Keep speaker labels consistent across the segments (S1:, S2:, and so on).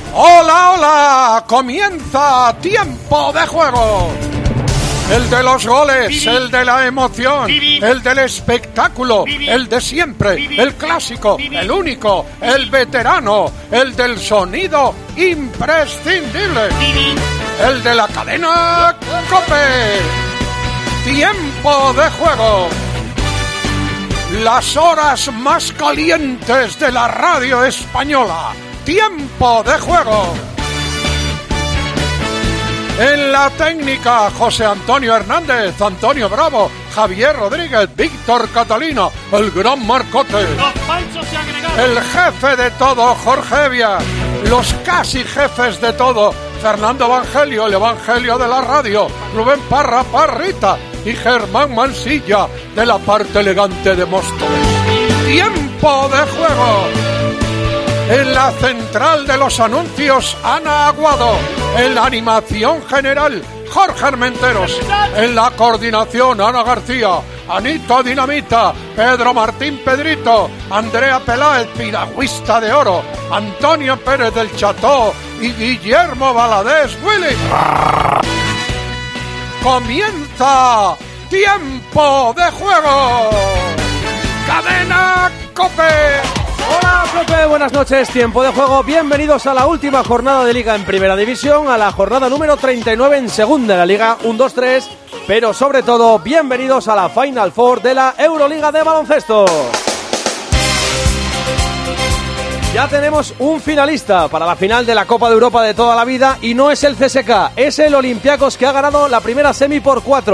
S1: ¡Hola, hola! ¡Comienza Tiempo de Juego! El de los goles, el de la emoción, el del espectáculo, el de siempre, el clásico, el único, el veterano, el del sonido imprescindible, el de la cadena COPE. Tiempo de Juego. Las horas más calientes de la radio española. Tiempo de Juego. En la técnica, José Antonio Hernández, Antonio Bravo, Javier Rodríguez, Víctor Catalina, el gran Marcote. El jefe de todo, Jorge Evia. Los casi jefes de todo, Fernando Evangelio, el Evangelio de la radio, Rubén Parra, Parrita y Germán Mansilla, de la parte elegante de Móstoles. Tiempo de Juego. En la central de los anuncios, Ana Aguado. En la animación general, Jorge Armenteros. En la coordinación, Ana García, Anita Dinamita, Pedro Martín Pedrito, Andrea Peláez, piragüista de oro, Antonio Pérez del Cható y Guillermo Valadez Willy. Comienza Tiempo de Juego. Cadena COPE.
S2: Hola, profe, buenas noches, Tiempo de Juego. Bienvenidos a la última jornada de Liga en Primera División, a la jornada número 39 en Segunda de la Liga 1-2-3, pero sobre todo, bienvenidos a la Final Four de la Euroliga de baloncesto. Ya tenemos un finalista para la final de la Copa de Europa de toda la vida y no es el CSKA, es el Olympiacos, que ha ganado la primera semi por 4,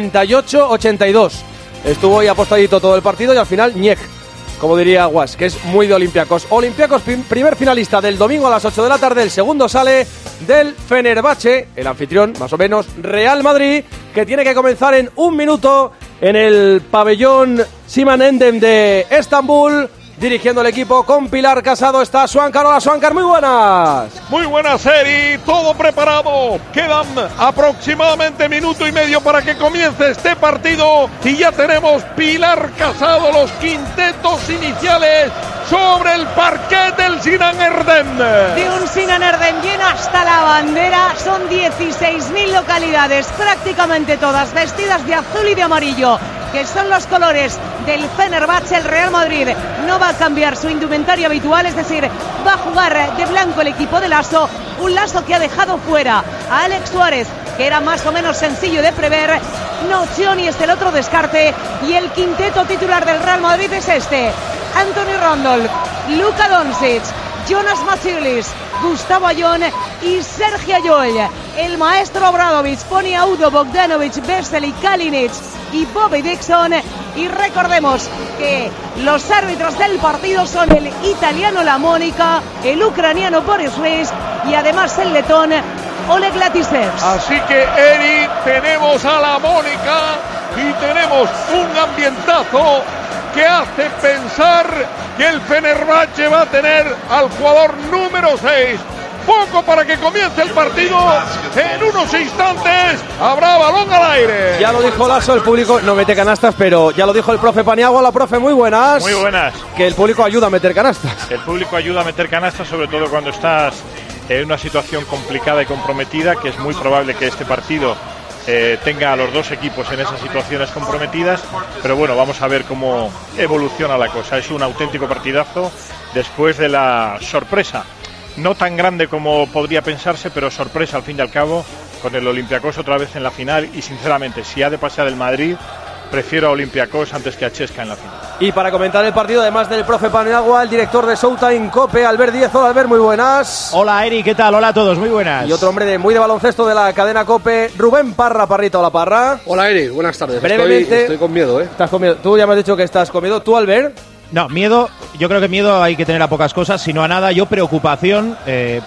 S2: 78-82. Estuvo ahí apostadito todo el partido y al final, ñej, como diría Guas, que es muy de Olympiacos. Olympiacos, primer finalista del domingo a las 8 de la tarde. El segundo sale del Fenerbahce, el anfitrión, más o menos, Real Madrid, que tiene que comenzar en un minuto en el pabellón Sinan Endem de Estambul. Dirigiendo el equipo con Pilar Casado está Swankar. Hola, Swankar, muy buenas.
S3: Muy buenas, Eri, todo preparado. Quedan aproximadamente minuto y medio para que comience este partido y ya tenemos Pilar Casado, los quintetos iniciales sobre el parquet del Sinan Erdem.
S4: De un Sinan Erdem lleno hasta la bandera, son 16.000 localidades, prácticamente todas vestidas de azul y de amarillo, que son los colores del Fenerbahce. El Real Madrid no va a cambiar su indumentaria habitual, es decir, va a jugar de blanco el equipo de Lasso, un Lasso que ha dejado fuera a Alex Suárez, que era más o menos sencillo de prever. Nocioni es el otro descarte y el quinteto titular del Real Madrid es este: Anthony Randolph, Luka Doncic, Jonas Matsiulis, Gustavo Ayón y Sergi Ayoel. El maestro Obradovic pone a Udo Bogdanovic, Vesely, Kalinic y Bobby Dixon. Y recordemos que los árbitros del partido son el italiano La Mónica, el ucraniano Boris Ruiz y además el letón Oleg Latisevs.
S3: Así que, Eri, tenemos a La Mónica y tenemos un ambientazo que hace pensar que el Fenerbahce va a tener al jugador número 6. Poco para que comience el partido. En unos instantes habrá balón al aire.
S2: Ya lo dijo Lasso, el público no mete canastas, pero ya lo dijo el profe Paniagua. La profe, muy buenas.
S5: Muy buenas.
S2: Que el público ayuda a meter canastas.
S5: El público ayuda a meter canastas, sobre todo cuando estás en una situación complicada y comprometida, que es muy probable que este partido tenga a los dos equipos en esas situaciones comprometidas, pero bueno, vamos a ver cómo evoluciona la cosa. Es un auténtico partidazo después de la sorpresa, no tan grande como podría pensarse, pero sorpresa al fin y al cabo, con el Olympiacos otra vez en la final. Y sinceramente, si ha de pasar el Madrid, prefiero a Olympiacos antes que a Chesca en la final.
S2: Y para comentar el partido, además del profe Paniagua, el director de Showtime COPE, Albert Díez. Hola, Albert, muy buenas.
S6: Hola, Eri, ¿qué tal? Hola a todos, muy buenas.
S2: Y otro hombre muy de baloncesto de la cadena COPE, Rubén Parra, Parrita. Hola, Parra.
S7: Hola, Eri, buenas tardes.
S2: Brevemente,
S7: estoy con miedo,
S2: Estás con miedo. Tú ya me has dicho que estás con miedo. ¿Tú, Albert?
S6: No, miedo, yo creo que miedo hay que tener a pocas cosas, sino a nada. Yo preocupación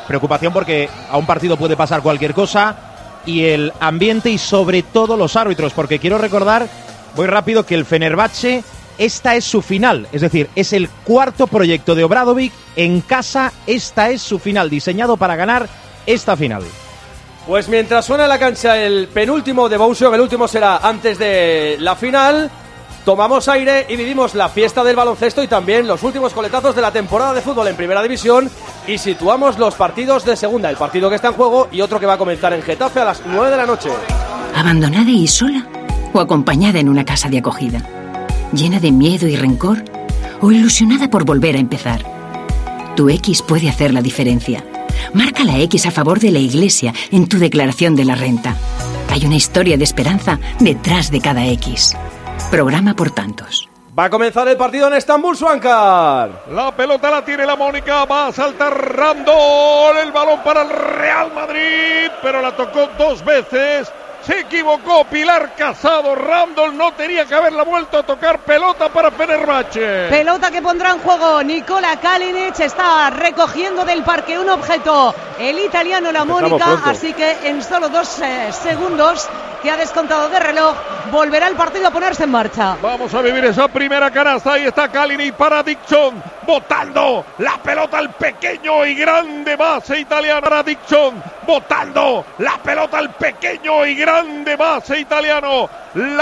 S6: porque a un partido puede pasar cualquier cosa, y el ambiente y sobre todo los árbitros, porque quiero recordar, voy rápido, que el Fenerbahce, esta es su final, es decir, es el cuarto proyecto de Obradovic en casa, esta es su final, diseñado para ganar esta final.
S2: Pues mientras suena en la cancha el penúltimo de Boucher, el último será antes de la final. Tomamos aire y vivimos la fiesta del baloncesto y también los últimos coletazos de la temporada de fútbol en Primera División y situamos los partidos de segunda, el partido que está en juego y otro que va a comenzar en Getafe a las 9 de la noche.
S7: ¿Abandonada y sola o acompañada en una casa de acogida? ¿Llena de miedo y rencor o ilusionada por volver a empezar? Tu X puede hacer la diferencia. Marca la X a favor de la Iglesia en tu declaración de la renta. Hay una historia de esperanza detrás de cada X. Programa por tantos.
S2: Va a comenzar el partido en Estambul, Suancar.
S3: La pelota la tiene la Mónica, va a saltar Randall, el balón para el Real Madrid, pero la tocó 2 veces. Se equivocó Pilar Casado. Randall no tenía que haberla vuelto a tocar. Pelota para Fenerbahce.
S4: Pelota que pondrá en juego Nikola Kalinic. Está recogiendo del parque un objeto el italiano La Mónica. Así que en solo 2 segundos que ha descontado de reloj, volverá el partido a ponerse en marcha.
S3: Vamos a vivir esa primera canasta. Ahí está Kalinic para Dixon, botando la pelota al pequeño y grande base italiano. Para Dixon, botando la pelota al pequeño y grande base italiano.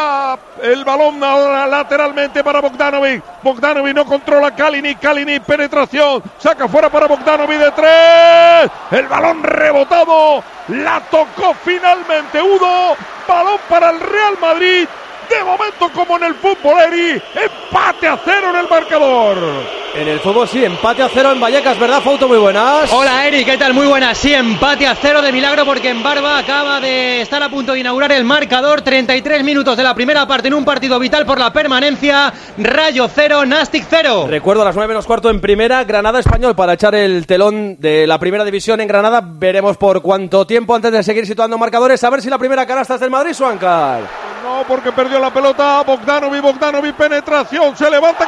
S3: El balón ahora lateralmente para Bogdanovic. Bogdanovic no controla Kalinic. Kalinic penetración, saca fuera para Bogdanovic de 3. El balón rebotado, la tocó finalmente Udo. Balón para el Real Madrid. De momento, como en el fútbol, Eri, empate a 0 en el marcador.
S2: En el fútbol sí, empate a 0 en Vallecas, ¿verdad, Fauto? Muy buenas.
S8: Hola, Eri, ¿qué tal? Muy buenas. Sí, empate a 0 de milagro porque en Barba acaba de estar a punto de inaugurar el marcador. 33 minutos de la primera parte en un partido vital por la permanencia. Rayo 0, Nastic 0.
S2: Recuerdo a las 9 menos cuarto en primera, Granada Español para echar el telón de la primera división en Granada. Veremos por cuánto tiempo antes de seguir situando marcadores. A ver si la primera canasta es del Madrid, Suancar.
S3: No, porque perdió la pelota Bogdanovic, penetración, se levanta,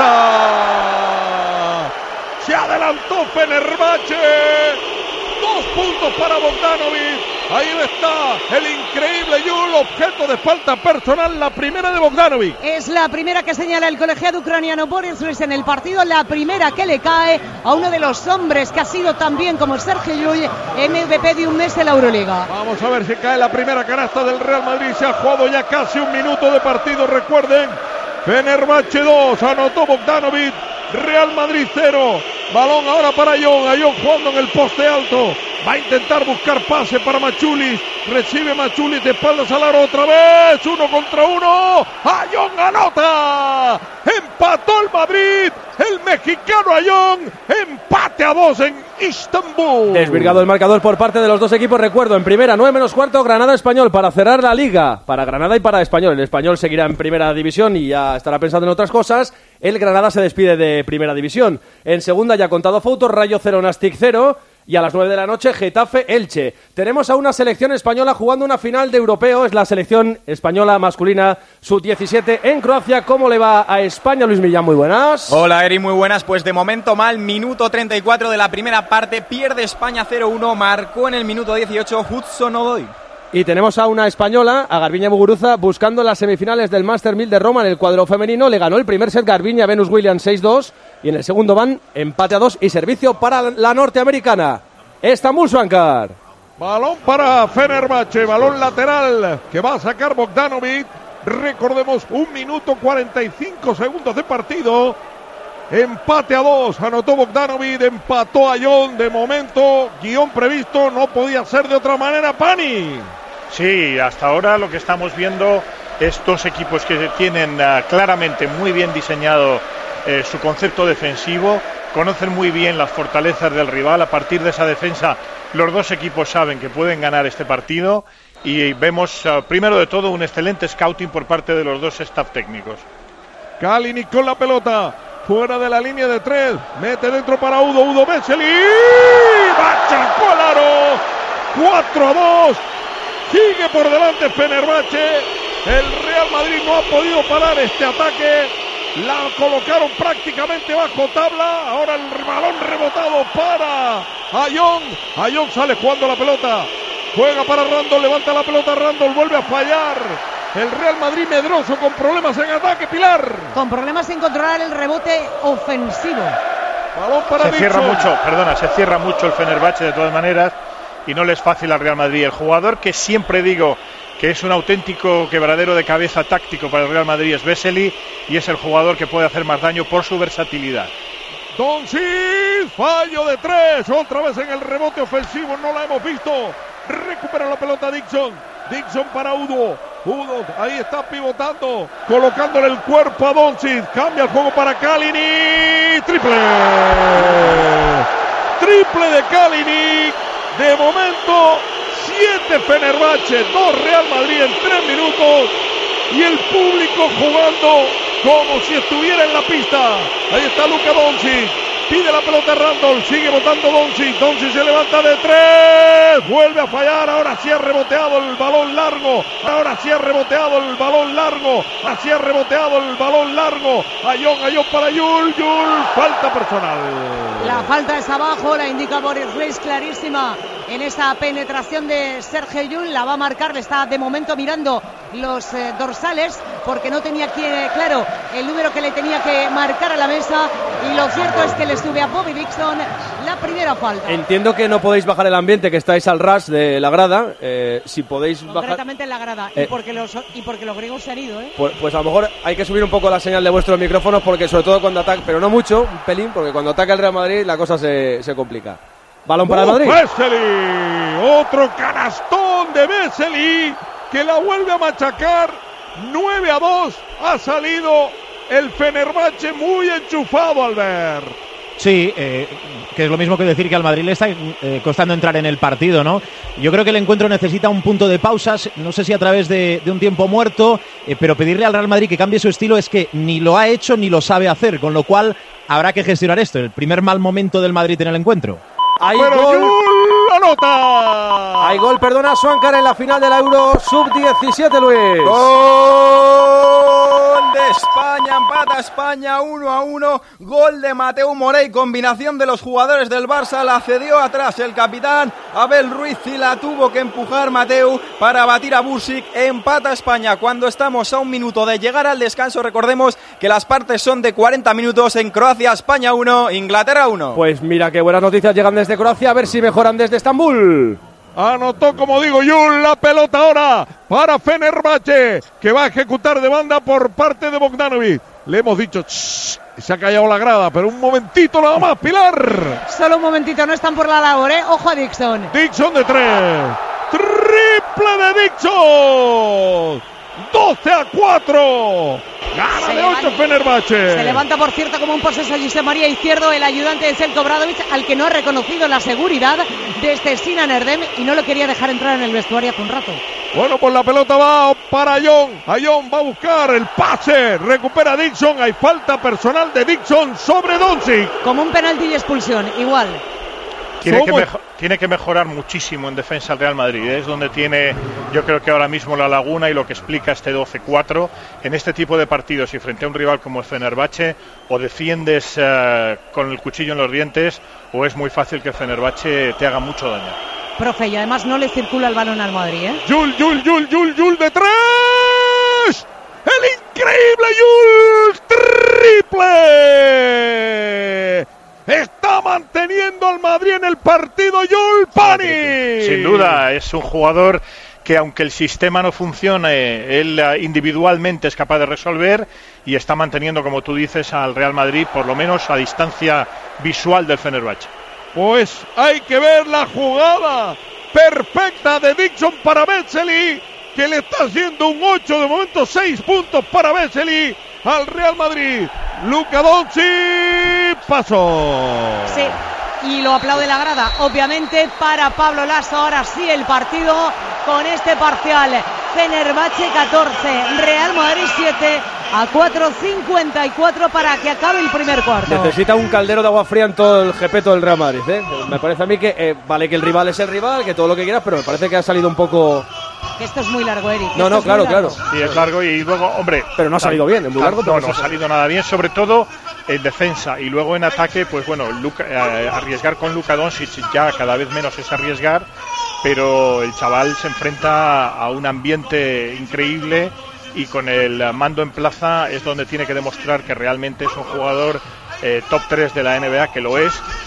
S3: canasta. Se adelantó Fenerbahce. 2 puntos para Bogdanovic. Ahí está el increíble Yul, objeto de falta personal, la primera de Bogdanovic.
S4: Es la primera que señala el colegiado ucraniano Boris Ruiz en el partido, la primera que le cae a uno de los hombres que ha sido también como Sergio Llull MVP de un mes de la Euroliga.
S3: Vamos a ver si cae la primera canasta del Real Madrid. Se ha jugado ya casi 1 minuto de partido, recuerden. Fenerbahce 2, anotó Bogdanovic. Real Madrid 0. Balón ahora para Ayón. Ayón jugando en el poste alto. Va a intentar buscar pase para Machulis. Recibe Machulis de espaldas al aro otra vez. 1 contra 1. Ayón anota. Empató el Madrid. El mexicano Ayón. Empate a 2 en Istambul.
S2: Desvirgado el marcador por parte de los dos equipos. Recuerdo, en primera, 9 menos cuarto, Granada Español para cerrar la liga. Para Granada y para Español. El Español seguirá en primera división y ya estará pensando en otras cosas. El Granada se despide de primera división. En segunda ya ha contado Fauto, Rayo 0, Nastic 0. Y a las 9 de la noche, Getafe, Elche. Tenemos a una selección española jugando una final de europeo. Es la selección española masculina sub-17 en Croacia. ¿Cómo le va a España, Luis Millán? Muy buenas.
S9: Hola, Eri, muy buenas. Pues de momento mal. Minuto 34 de la primera parte. Pierde España 0-1. Marcó en el minuto 18 Hudson Odoi.
S2: Y tenemos a una española, a Garbiñe Muguruza, buscando las semifinales del Master 1000 de Roma en el cuadro femenino. Le ganó el primer set Garbiñe a Venus Williams 6-2. Y en el segundo van empate a 2 y servicio para la norteamericana. Estambul, Suancar.
S3: Balón para Fenerbahce, balón lateral que va a sacar Bogdanovic. Recordemos, 1 minuto 45 segundos de partido. Empate a 2, anotó Bogdanovic, empató Ayón. De momento, guión previsto, no podía ser de otra manera, Pani.
S5: Sí, hasta ahora lo que estamos viendo es 2 equipos que tienen claramente muy bien diseñado su concepto defensivo, conocen muy bien las fortalezas del rival. A partir de esa defensa, los 2 equipos saben que pueden ganar este partido y vemos, primero de todo, un excelente scouting por parte de los 2 staff técnicos.
S3: Kalinic con la pelota, fuera de la línea de 3, mete dentro para Udo Vesely, machacó el aro, 4-2, sigue por delante Fenerbahce. El Real Madrid no ha podido parar este ataque. La colocaron prácticamente bajo tabla. Ahora el balón rebotado para Ayón. Ayón sale jugando la pelota. Juega para Randall, levanta la pelota Randall, vuelve a fallar. El Real Madrid medroso con problemas en ataque, Pilar.
S4: Con problemas en controlar el rebote ofensivo.
S3: Balón para
S5: se cierra mucho el Fenerbahce de todas maneras. y no le es fácil al Real Madrid. El jugador que siempre digo que es un auténtico quebradero de cabeza táctico para el Real Madrid es Vesely, y es el jugador que puede hacer más daño por su versatilidad.
S3: Doncic, fallo de 3, otra vez en el rebote ofensivo, no la hemos visto. Recupera la pelota Dixon para Udo, ahí está pivotando, colocándole el cuerpo a Doncic, cambia el juego para Kalinic, triple de Kalinic, de momento 7 Fenerbahce, 2 Real Madrid en 3 minutos, y el público jugando como si estuviera en la pista. Ahí está Luka Doncic, pide la pelota a Randall, sigue botando Doncic se levanta de 3, vuelve a fallar, ahora sí ha reboteado el balón largo, Ayón para Yul, falta personal.
S4: La falta es abajo, la indica Boris Reis, clarísima en esa penetración de Sergio Yul, la va a marcar, le está de momento mirando los dorsales porque no tenía claro el número que le tenía que marcar a la mesa, y lo cierto es que le sube a Bobby Dixon la primera falta.
S2: Entiendo que no podéis bajar el ambiente, que estáis al ras de la grada, si podéis bajar...
S4: Concretamente en la grada, y porque los griegos se han ido,
S2: Pues a lo mejor hay que subir un poco la señal de vuestros micrófonos, porque sobre todo cuando ataca, pero no mucho, un pelín, porque cuando ataca el Real Madrid la cosa se complica. Balón para el Madrid.
S3: Vesely, otro canastón de Vesely, que la vuelve a machacar. 9-2, ha salido el Fenerbahce muy enchufado, Albert.
S6: Sí, que es lo mismo que decir que al Madrid le está costando entrar en el partido, ¿no? Yo creo que el encuentro necesita un punto de pausas, no sé si a través de un tiempo muerto, pero pedirle al Real Madrid que cambie su estilo es que ni lo ha hecho ni lo sabe hacer, con lo cual habrá que gestionar esto, el primer mal momento del Madrid en el encuentro.
S2: Hay
S3: pero
S2: gol.
S3: Anota.
S2: Hay gol, perdona, Swankar en la final de la Euro Sub-17, Luis.
S9: Gol de España, empata España 1-1, gol de Mateu Morey, combinación de los jugadores del Barça, la cedió atrás el capitán Abel Ruiz y la tuvo que empujar Mateu para batir a Bursic. Empata España cuando estamos a un minuto de llegar al descanso. Recordemos que las partes son de 40 minutos en Croacia. España 1, Inglaterra 1.
S2: Pues mira qué buenas noticias llegan desde Croacia, a ver si mejoran desde Estambul.
S3: Anotó, como digo, Yul, la pelota ahora para Fenerbahce, que va a ejecutar de banda por parte de Bogdanovic. Le hemos dicho, se ha callado la grada, pero un momentito nada más, Pilar.
S4: Solo un momentito, no están por la labor, Ojo a Dixon.
S3: Dixon de 3. Triple de Dixon. 12-4. Gana de 8 Fenerbahce.
S4: Se levanta, por cierto, como un poseso José María Izquierdo, el ayudante de Zeljko Obradovic, al que no ha reconocido la seguridad desde Sinan Erdem y no lo quería dejar entrar en el vestuario hace un rato.
S3: Bueno, pues la pelota va para Ayón. Ayón va a buscar el pase. Recupera Dixon. Hay falta personal de Dixon sobre Doncic.
S4: Como un penalti y expulsión, igual.
S5: Tiene que mejorar muchísimo en defensa el Real Madrid. Es donde tiene, yo creo que ahora mismo la laguna y lo que explica este 12-4 en este tipo de partidos, y frente a un rival como el Fenerbahce, o defiendes con el cuchillo en los dientes, o es muy fácil que el Fenerbahce te haga mucho daño.
S4: Profe, y además no le circula el balón al Madrid,
S3: Yul de 3. El increíble Yul, triple. Está manteniendo al Madrid en el partido Yul Pani.
S5: Sin duda, es un jugador que, aunque el sistema no funcione, él individualmente es capaz de resolver, y está manteniendo, como tú dices, al Real Madrid por lo menos a distancia visual del Fenerbahce.
S3: Pues hay que ver la jugada perfecta de Dixon para Vesely, que le está haciendo un 8, de momento 6 puntos para Vesely al Real Madrid. Luka Doncic, pasó.
S4: Sí, y lo aplaude la grada, obviamente, para Pablo Lasso. Ahora sí el partido con este parcial: Fenerbahce 14, Real Madrid 7, a 4:54 para que acabe el primer cuarto.
S2: Necesita un caldero de agua fría en todo el jepeto del Real Madrid, Me parece a mí que vale que el rival es el rival, que todo lo que quieras, pero me parece que ha salido un poco...
S4: Que esto es muy largo, Eric.
S2: No, claro.
S5: Sí, es largo, y luego, hombre...
S2: Pero no ha salido bien, es muy largo.
S5: No ha salido nada bien, sobre todo en defensa, y luego en ataque, pues bueno, arriesgar con Luka Doncic ya cada vez menos es arriesgar, pero el chaval se enfrenta a un ambiente increíble, y con el mando en plaza es donde tiene que demostrar que realmente es un jugador top 3 de la NBA, que lo es,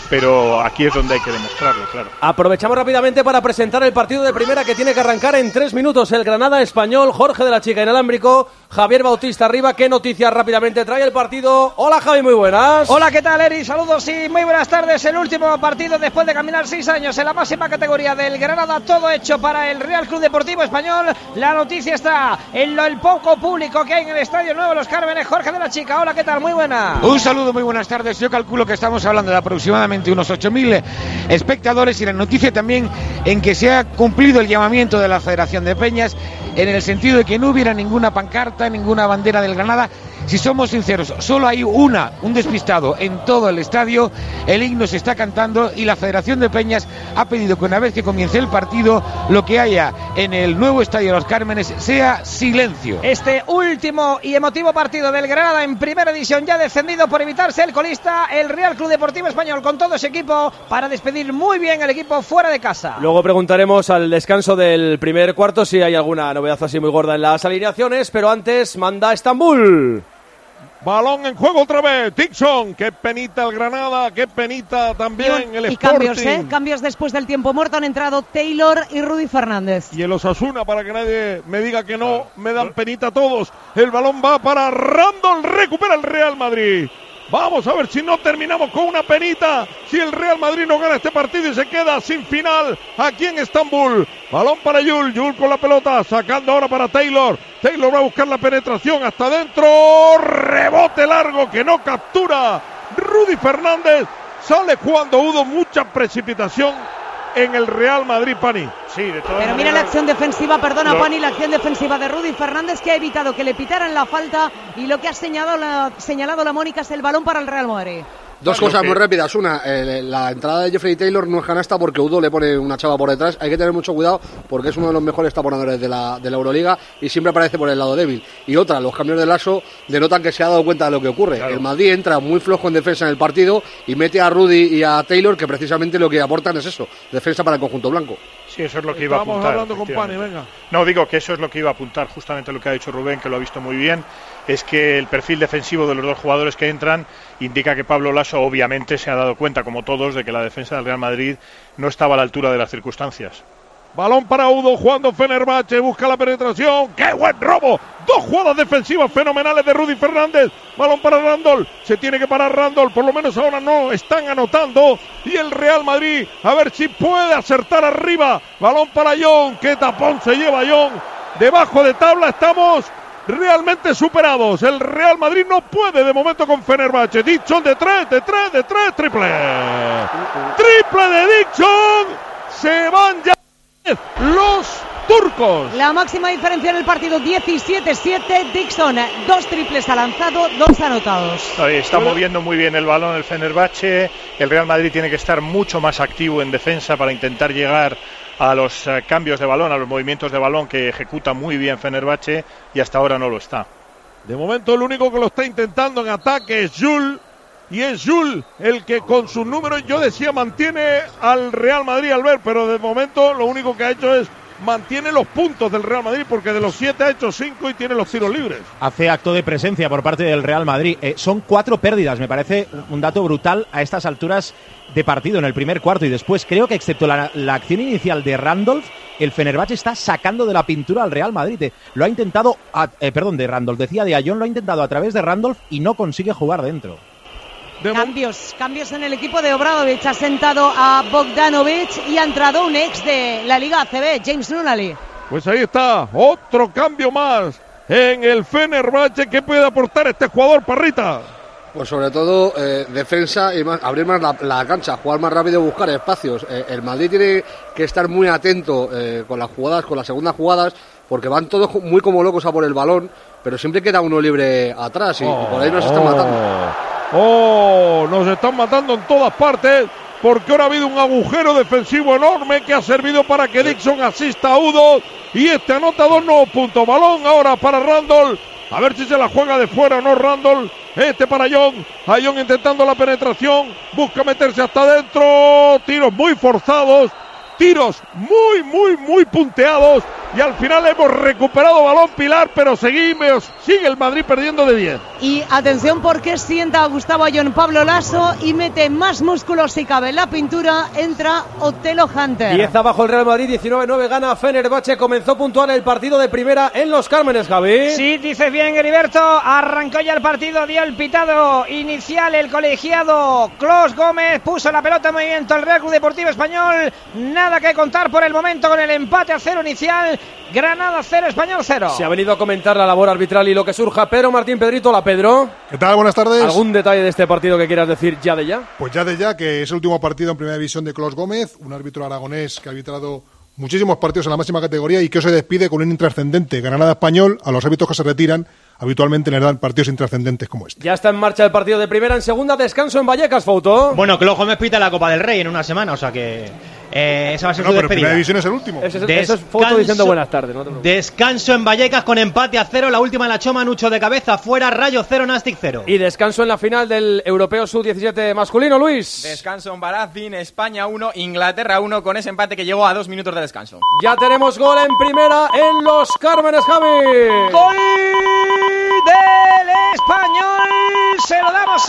S5: pero aquí es donde hay que demostrarlo, claro.
S2: Aprovechamos rápidamente para presentar el partido de primera que tiene que arrancar en 3 minutos. El Granada Español, Jorge de la Chica inalámbrico, Javier Bautista arriba. ¿Qué noticias rápidamente trae el partido? Hola Javi, muy buenas.
S10: Hola, ¿qué tal, Eri? Saludos y muy buenas tardes. El último partido después de caminar 6 años en la máxima categoría del Granada, todo hecho para el Real Club Deportivo Español. La noticia está en el poco público que hay en el Estadio Nuevo Los Cármenes. Jorge de la Chica, hola, ¿qué tal? Muy buena.
S11: Un saludo, muy buenas tardes. Yo calculo que estamos hablando de aproximadamente unos 8.000 espectadores, y la noticia también en que se ha cumplido el llamamiento de la Federación de Peñas en el sentido de que no hubiera ninguna pancarta, ninguna bandera del Granada. Si somos sinceros, solo hay un despistado en todo el estadio. El himno se está cantando y la Federación de Peñas ha pedido que una vez que comience el partido, lo que haya en el nuevo Estadio Los Cármenes sea silencio.
S10: Este último y emotivo partido del Granada en primera división, ya descendido por evitarse el colista, el Real Club Deportivo Español con todo ese equipo para despedir muy bien el equipo fuera de casa.
S2: Luego preguntaremos al descanso del primer cuarto si hay alguna novedad así muy gorda en las alineaciones, pero antes manda Estambul.
S3: Balón en juego otra vez, Dixon, qué penita el Granada, qué penita también el Sporting.
S4: Cambios después del tiempo muerto, han entrado Taylor y Rudy Fernández.
S3: Y el Osasuna, para que nadie me diga que no, me dan penita todos. El balón va para Randall, recupera el Real Madrid. Vamos a ver si no terminamos con una penita, si el Real Madrid no gana este partido y se queda sin final aquí en Estambul. Balón para Yul con la pelota, sacando ahora para Taylor. Taylor va a buscar la penetración hasta adentro, rebote largo que no captura Rudy Fernández. Sale jugando Udo, mucha precipitación en el Real Madrid, Pani.
S5: Sí, de todas
S4: Pero mira la acción defensiva, Pani, la acción defensiva de Rudy Fernández, que ha evitado que le pitaran la falta, y lo que ha señalado la Mónica es el balón para el Real Madrid.
S12: Dos cosas muy rápidas. Una, la entrada de Jeffrey Taylor no es canasta porque Udo le pone una chava por detrás. Hay que tener mucho cuidado porque es uno de los mejores taponadores de la Euroliga y siempre aparece por el lado débil. Y otra, los cambios de Lasso denotan que se ha dado cuenta de lo que ocurre. Claro. El Madrid entra muy flojo en defensa en el partido y mete a Rudy y a Taylor, que precisamente lo que aportan es eso, defensa para el conjunto blanco.
S5: Sí, eso es lo que iba a apuntar.
S3: Estamos hablando con Pani, venga.
S5: No, digo que eso es lo que iba a apuntar, justamente lo que ha dicho Rubén, que lo ha visto muy bien. Es que el perfil defensivo de los dos jugadores que entran indica que Pablo Lasso obviamente se ha dado cuenta, como todos, de que la defensa del Real Madrid no estaba a la altura de las circunstancias.
S3: Balón para Udo, jugando Fenerbahce, busca la penetración. ¡Qué buen robo! Dos jugadas defensivas fenomenales de Rudy Fernández. Balón para Randall, se tiene que parar Randall, por lo menos ahora no están anotando. Y el Real Madrid, a ver si puede acertar arriba. Balón para Young, qué tapón se lleva Young. Debajo de tabla estamos realmente superados. El Real Madrid no puede de momento con Fenerbahce. Dixon de tres, triple. Triple de Dixon. Se van ya los turcos.
S4: La máxima diferencia en el partido, 17-7. Dixon, 2 triples ha lanzado, 2 anotados.
S5: Está moviendo muy bien el balón el Fenerbahce. El Real Madrid tiene que estar mucho más activo en defensa para intentar llegar a los cambios de balón, a los movimientos de balón que ejecuta muy bien Fenerbahce, y hasta ahora no lo está.
S3: De momento el único que lo está intentando en ataque es Jules, y es Jules el que con sus números, yo decía, mantiene al Real Madrid al ver, pero de momento lo único que ha hecho es mantiene los puntos del Real Madrid, porque de los 7 ha hecho 5 y tiene los tiros libres.
S6: Hace acto de presencia por parte del Real Madrid. Son 4 pérdidas, me parece un dato brutal a estas alturas de partido en el primer cuarto, y después creo que excepto la acción inicial de Randolph, el Fenerbahce está sacando de la pintura al Real Madrid. Lo ha intentado, de Randolph, decía de Ayón, lo ha intentado a través de Randolph y no consigue jugar dentro.
S4: Cambios en el equipo de Obradovic. Ha sentado a Bogdanovic y ha entrado un ex de la Liga ACB, James Nunnally.
S3: Pues ahí está, otro cambio más en el Fenerbahce. ¿Qué puede aportar este jugador, Parrita?
S12: Pues sobre todo defensa y más, abrir más la cancha, jugar más rápido y buscar espacios. El Madrid tiene que estar muy atento con las jugadas, con las segundas jugadas, porque van todos muy como locos a por el balón, pero siempre queda uno libre atrás y por ahí nos están matando.
S3: Nos están matando en todas partes, porque ahora ha habido un agujero defensivo enorme que ha servido para que Dixon asista a Udo, y este anota 2 nuevos puntos. Balón ahora para Randall, a ver si se la juega de fuera o no Randall. Para Young, a Young intentando la penetración, busca meterse hasta adentro, tiros muy forzados, tiros muy punteados y al final hemos recuperado balón Pilar, pero sigue el Madrid perdiendo de 10.
S4: Y atención porque sienta a Gustavo Ayón Pablo Lasso y mete más músculos si cabe en la pintura, entra Otelo Hunter.
S2: 10 abajo el Real Madrid, 19-9 gana Fenerbahce, comenzó puntual el partido de primera en Los Cármenes, Javi.
S10: Sí, dices bien, Heriberto, arrancó ya el partido, dio el pitado inicial el colegiado Clos Gómez, puso la pelota en movimiento el Real Club Deportivo Español, nada que contar por el momento con el empate a 0 inicial, Granada 0, Español 0.
S2: Se ha venido a comentar la labor arbitral y lo que surja. Pedro Martín Pedrito, hola Pedro.
S13: ¿Qué tal? Buenas tardes.
S2: ¿Algún detalle de este partido que quieras decir ya de ya?
S13: Pues ya de ya, que es el último partido en primera división de Clos Gómez, un árbitro aragonés que ha arbitrado muchísimos partidos en la máxima categoría y que hoy se despide con un intrascendente Granada Español. A los árbitros que se retiran habitualmente les dan partidos intrascendentes como este.
S2: Ya está en marcha el partido de primera, en segunda descanso en Vallecas, Fouto.
S8: Bueno, Clos Gómez pita la Copa del Rey en una semana, o sea que... esa va a ser su despedida.
S13: Pero primera división es el último.
S2: Eso es Fouto diciendo buenas tardes. No
S8: descanso en Vallecas con empate a 0, la última la Choma, Nucho de cabeza, fuera, Rayo 0, Nastic 0.
S2: Y descanso en la final del Europeo Sub-17 masculino, Luis.
S9: Descanso en Balazín, España 1, Inglaterra 1, con ese empate que llegó a 2 minutos de descanso.
S2: Ya tenemos gol en primera en Los Cármenes, Javi.
S10: Gol del Español, se lo damos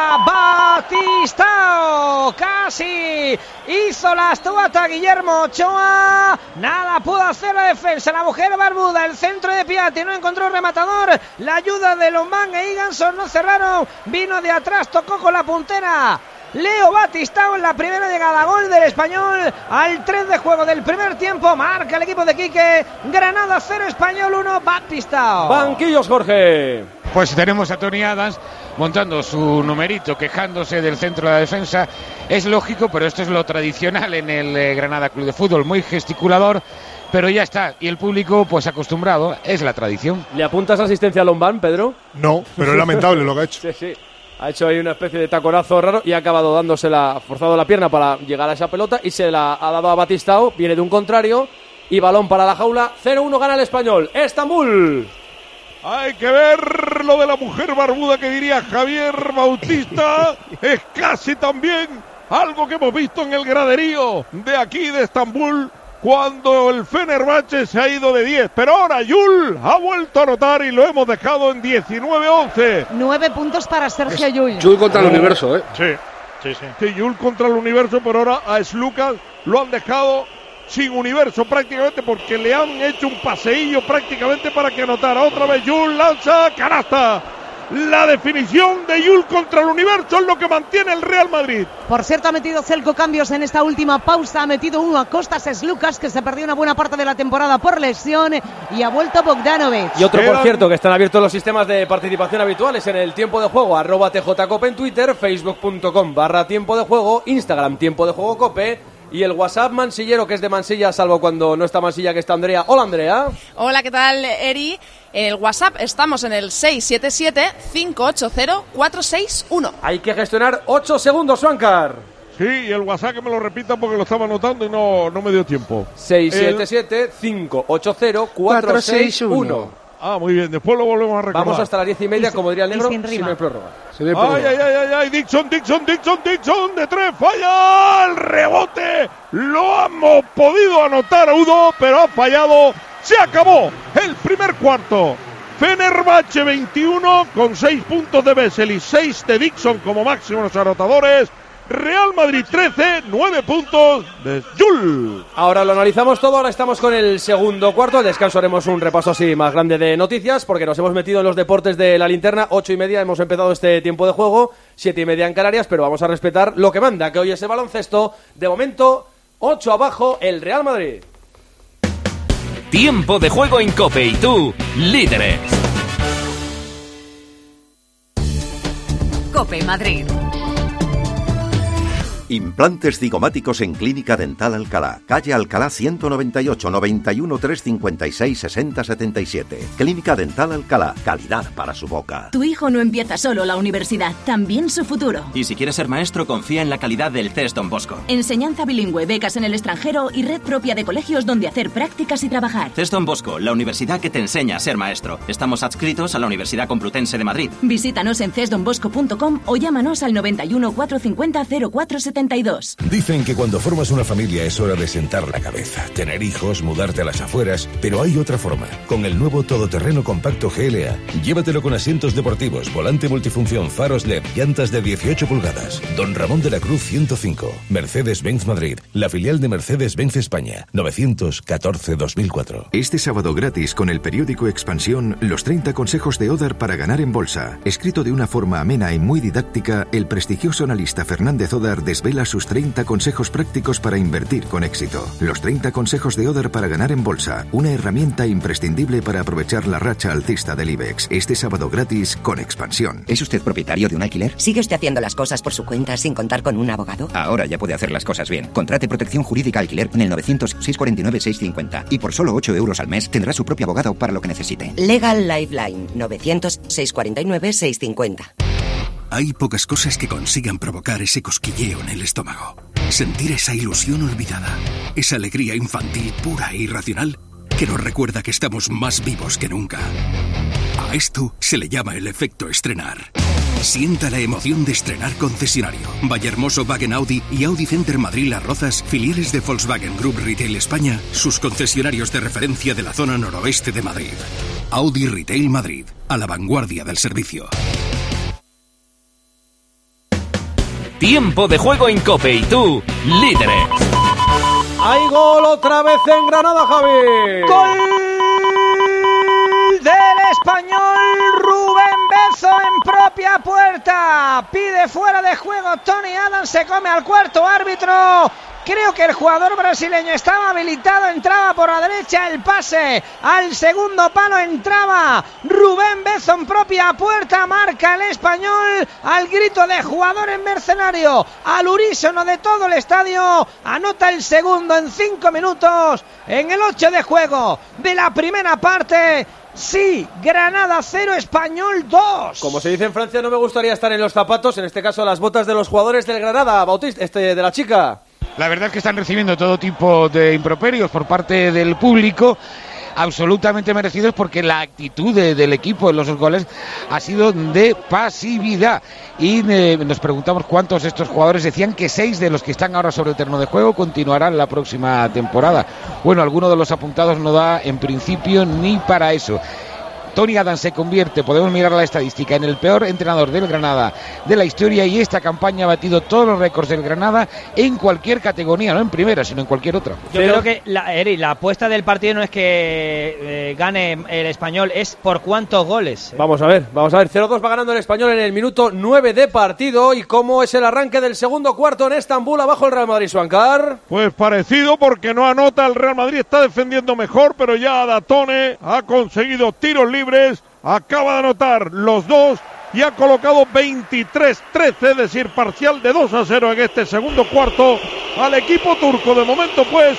S10: a Batistao, casi hizo la estuata Guillermo Ochoa, nada pudo hacer la defensa, la mujer barbuda, el centro de Piatti, no encontró rematador, la ayuda de Lombán e Iganson no cerraron, vino de atrás, tocó con la puntera Leo Batistao en la primera llegada, gol del Español al 3 de juego del primer tiempo, marca el equipo de Quique, Granada 0, Español 1, Batistao.
S2: Banquillos, Jorge.
S11: Pues tenemos a Tony Adams montando su numerito, quejándose del centro de la defensa. Es lógico, pero esto es lo tradicional en el Granada Club de Fútbol, muy gesticulador, pero ya está. Y el público, pues acostumbrado, es la tradición.
S2: ¿Le apuntas asistencia a Lombán, Pedro?
S13: No, pero es lamentable lo que ha hecho.
S2: Sí, sí. Ha hecho ahí una especie de taconazo raro y ha acabado forzado la pierna para llegar a esa pelota y se la ha dado a Batistao. Viene de un contrario y balón para la jaula. 0-1 gana el Español. Estambul.
S3: Hay que ver lo de la mujer barbuda que diría Javier Bautista. Es casi también algo que hemos visto en el graderío de aquí de Estambul, cuando el Fenerbahce se ha ido de 10. Pero ahora Yul ha vuelto a anotar y lo hemos dejado en 19-11.
S4: 9 puntos para Sergio Yul.
S12: Yul contra el universo, ¿eh?
S3: Sí, Yul contra el universo, pero ahora a Slucas lo han dejado sin universo prácticamente, porque le han hecho un paseillo prácticamente para que anotara. Otra vez Yul lanza, canasta. La definición de Yul contra el universo es lo que mantiene el Real Madrid.
S4: Por cierto, ha metido Celco cambios en esta última pausa. Ha metido uno a Costas Slucas, que se perdió una buena parte de la temporada por lesión, y ha vuelto Bogdanovic.
S2: Y otro, por cierto, que están abiertos los sistemas de participación habituales en el tiempo de juego, @TJCope en Twitter, facebook.com/tiempo de juego, Instagram tiempo de juego Cope, y el WhatsApp mansillero, que es de Mansilla, salvo cuando no está Mansilla, que está Andrea. Hola, Andrea.
S14: Hola, ¿qué tal, Eri? En el WhatsApp estamos en el 677-580-461.
S2: Hay que gestionar 8 segundos, Suancar.
S3: Sí, y el WhatsApp que me lo repita porque lo estaba anotando y no me dio tiempo.
S2: 677-580-461.
S3: Ah, muy bien, después lo volvemos a recordar.
S2: Vamos hasta las 10:30, como diría el negro, si no hay prórroga.
S3: Ay, Dixon, de 3, falla el rebote. Lo hemos podido anotar a Udo, pero ha fallado. Se acabó el primer cuarto. Fenerbahce 21 con 6 puntos de Bessel y 6 de Dixon como máximos anotadores. Real Madrid 13, 9 puntos de Yul.
S2: Ahora lo analizamos todo, ahora estamos con el segundo cuarto. Al descanso haremos un repaso así más grande de noticias, porque nos hemos metido en los deportes de la linterna. 8:30 hemos empezado este tiempo de juego, 7:30 en Canarias, pero vamos a respetar lo que manda, que hoy es el baloncesto. De momento, 8 abajo el Real Madrid.
S15: Tiempo de juego en COPE y tú, líderes.
S7: COPE Madrid.
S16: Implantes cigomáticos en Clínica Dental Alcalá. Calle Alcalá 198, 91 356 60 77. Clínica Dental Alcalá. Calidad para su boca.
S7: Tu hijo no empieza solo la universidad, también su futuro.
S15: Y si quieres ser maestro, confía en la calidad del CES Don Bosco.
S7: Enseñanza bilingüe, becas en el extranjero y red propia de colegios donde hacer prácticas y trabajar.
S15: CES Don Bosco, la universidad que te enseña a ser maestro. Estamos adscritos a la Universidad Complutense de Madrid.
S7: Visítanos en cesdonbosco.com o llámanos al 91 450 0470.
S17: 72.
S18: Dicen que cuando formas una familia es hora de sentar la cabeza, tener hijos, mudarte a las afueras, pero hay otra forma. Con el nuevo todoterreno compacto GLA. Llévatelo con asientos deportivos, volante multifunción, faros LED, llantas de 18 pulgadas. Don Ramón de la Cruz 105. Mercedes-Benz Madrid, la filial de Mercedes-Benz España. 914-2004.
S19: Este sábado gratis con el periódico Expansión, los 30 consejos de Odar para ganar en bolsa. Escrito de una forma amena y muy didáctica, el prestigioso analista Fernández Odar desvela sus 30 consejos prácticos para invertir con éxito. Los 30 consejos de Odar para ganar en bolsa, una herramienta imprescindible para aprovechar la racha alcista del IBEX. Este sábado gratis con Expansión.
S20: ¿Es usted propietario de un alquiler?
S21: ¿Sigue usted haciendo las cosas por su cuenta sin contar con un abogado?
S20: Ahora ya puede hacer las cosas bien. Contrate protección jurídica alquiler en el 900-649-650 y por solo 8 euros al mes tendrá su propio abogado para lo que necesite.
S21: Legal Lifeline 900-649-650.
S22: Hay pocas cosas que consigan provocar ese cosquilleo en el estómago. Sentir esa ilusión olvidada, esa alegría infantil pura e irracional que nos recuerda que estamos más vivos que nunca. A esto se le llama el efecto estrenar. Sienta la emoción de estrenar concesionario. Vallehermoso Wagen Audi y Audi Center Madrid Las Rozas, filiales de Volkswagen Group Retail España, sus concesionarios de referencia de la zona noroeste de Madrid. Audi Retail Madrid, a la vanguardia del servicio.
S23: Tiempo de juego en COPE y tú, líderes.
S2: Hay gol otra vez en Granada, Javi.
S10: ¡Gol del Español! Rubén Bezo en propia puerta. Pide fuera de juego Tony Adams, se come al cuarto árbitro. Creo que el jugador brasileño estaba habilitado, entraba por la derecha, el pase al segundo palo, entraba Rubén Bezo en propia puerta, marca el Español al grito de jugador en mercenario, al unísono de todo el estadio, anota el segundo en 5 minutos, en el 8 de juego de la primera parte. Sí, Granada 0, Español 2.
S2: Como se dice en Francia, no me gustaría estar en los zapatos, en este caso las botas de los jugadores del Granada, Bautista, de la chica.
S11: La verdad es que están recibiendo todo tipo de improperios por parte del público, absolutamente merecidos, porque la actitud del equipo en los goles ha sido de pasividad. Y nos preguntamos cuántos de estos jugadores, decían que 6 de los que están ahora sobre el terreno de juego continuarán la próxima temporada. Bueno, alguno de los apuntados no da en principio ni para eso. Tony Adams se convierte, podemos mirar la estadística, en el peor entrenador del Granada de la historia, y esta campaña ha batido todos los récords del Granada en cualquier categoría, no en primera, sino en cualquier otra.
S10: Yo creo que la apuesta del partido no es que gane el Español, es por cuántos goles.
S2: Vamos a ver, 0-2 va ganando el Español en el minuto 9 de partido. ¿Y cómo es el arranque del segundo cuarto en Estambul, abajo el Real Madrid, Suancar?
S3: Pues parecido, porque no anota el Real Madrid, está defendiendo mejor, pero ya Datone ha conseguido tiros libres, acaba de anotar los dos y ha colocado 23-13, es decir, parcial de 2-0 en este segundo cuarto al equipo turco. De momento, pues,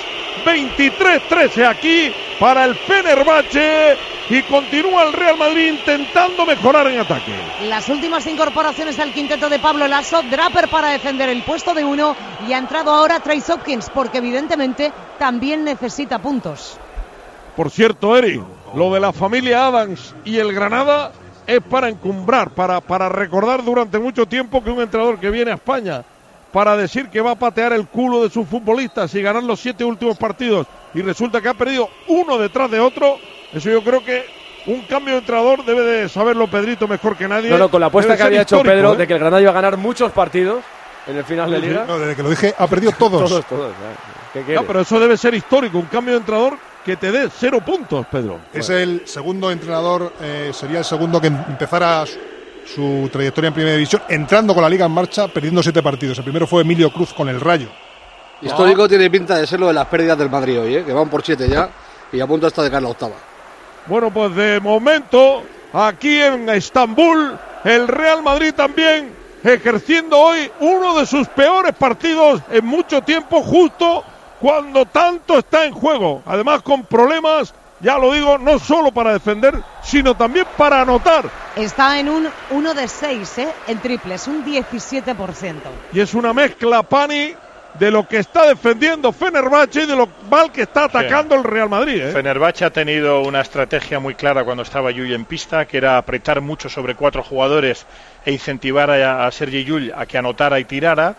S3: 23-13 aquí para el Fenerbahce, y continúa el Real Madrid intentando mejorar en ataque.
S4: Las últimas incorporaciones al quinteto de Pablo Lasso: Draper para defender el puesto de 1, y ha entrado ahora Trace Hopkins, porque evidentemente también necesita puntos.
S3: Por cierto, Eri, lo de la familia Adams y el Granada es para encumbrar, para recordar durante mucho tiempo que un entrenador que viene a España para decir que va a patear el culo de sus futbolistas y ganar los 7 últimos partidos, y resulta que ha perdido uno detrás de otro, eso yo creo que un cambio de entrenador debe de saberlo Pedrito mejor que nadie.
S2: No, con la apuesta que había hecho Pedro, de que el Granada iba a ganar muchos partidos en el final de Liga.
S13: No, desde que lo dije, ha perdido todos.
S2: todos.
S3: No, pero eso debe ser histórico, un cambio de entrenador que te dé 0 puntos, Pedro.
S13: Es el segundo entrenador, sería el segundo que empezara su trayectoria en Primera División entrando con la Liga en marcha, perdiendo 7 partidos. El primero fue Emilio Cruz con el Rayo.
S12: Histórico tiene pinta de ser lo de las pérdidas del Madrid hoy, que van por 7 ya, y a punto hasta de caer la octava.
S3: Bueno, pues de momento, aquí en Estambul, el Real Madrid también ejerciendo hoy uno de sus peores partidos en mucho tiempo, justo cuando tanto está en juego. Además, con problemas, ya lo digo, no solo para defender, sino también para anotar.
S4: Está en un 1 de 6, en triples, un 17%.
S3: Y es una mezcla, Pani, de lo que está defendiendo Fenerbahce y de lo mal que está atacando el Real Madrid.
S5: Fenerbahce ha tenido una estrategia muy clara cuando estaba Llull en pista, que era apretar mucho sobre 4 jugadores e incentivar a Sergi Llull a que anotara y tirara.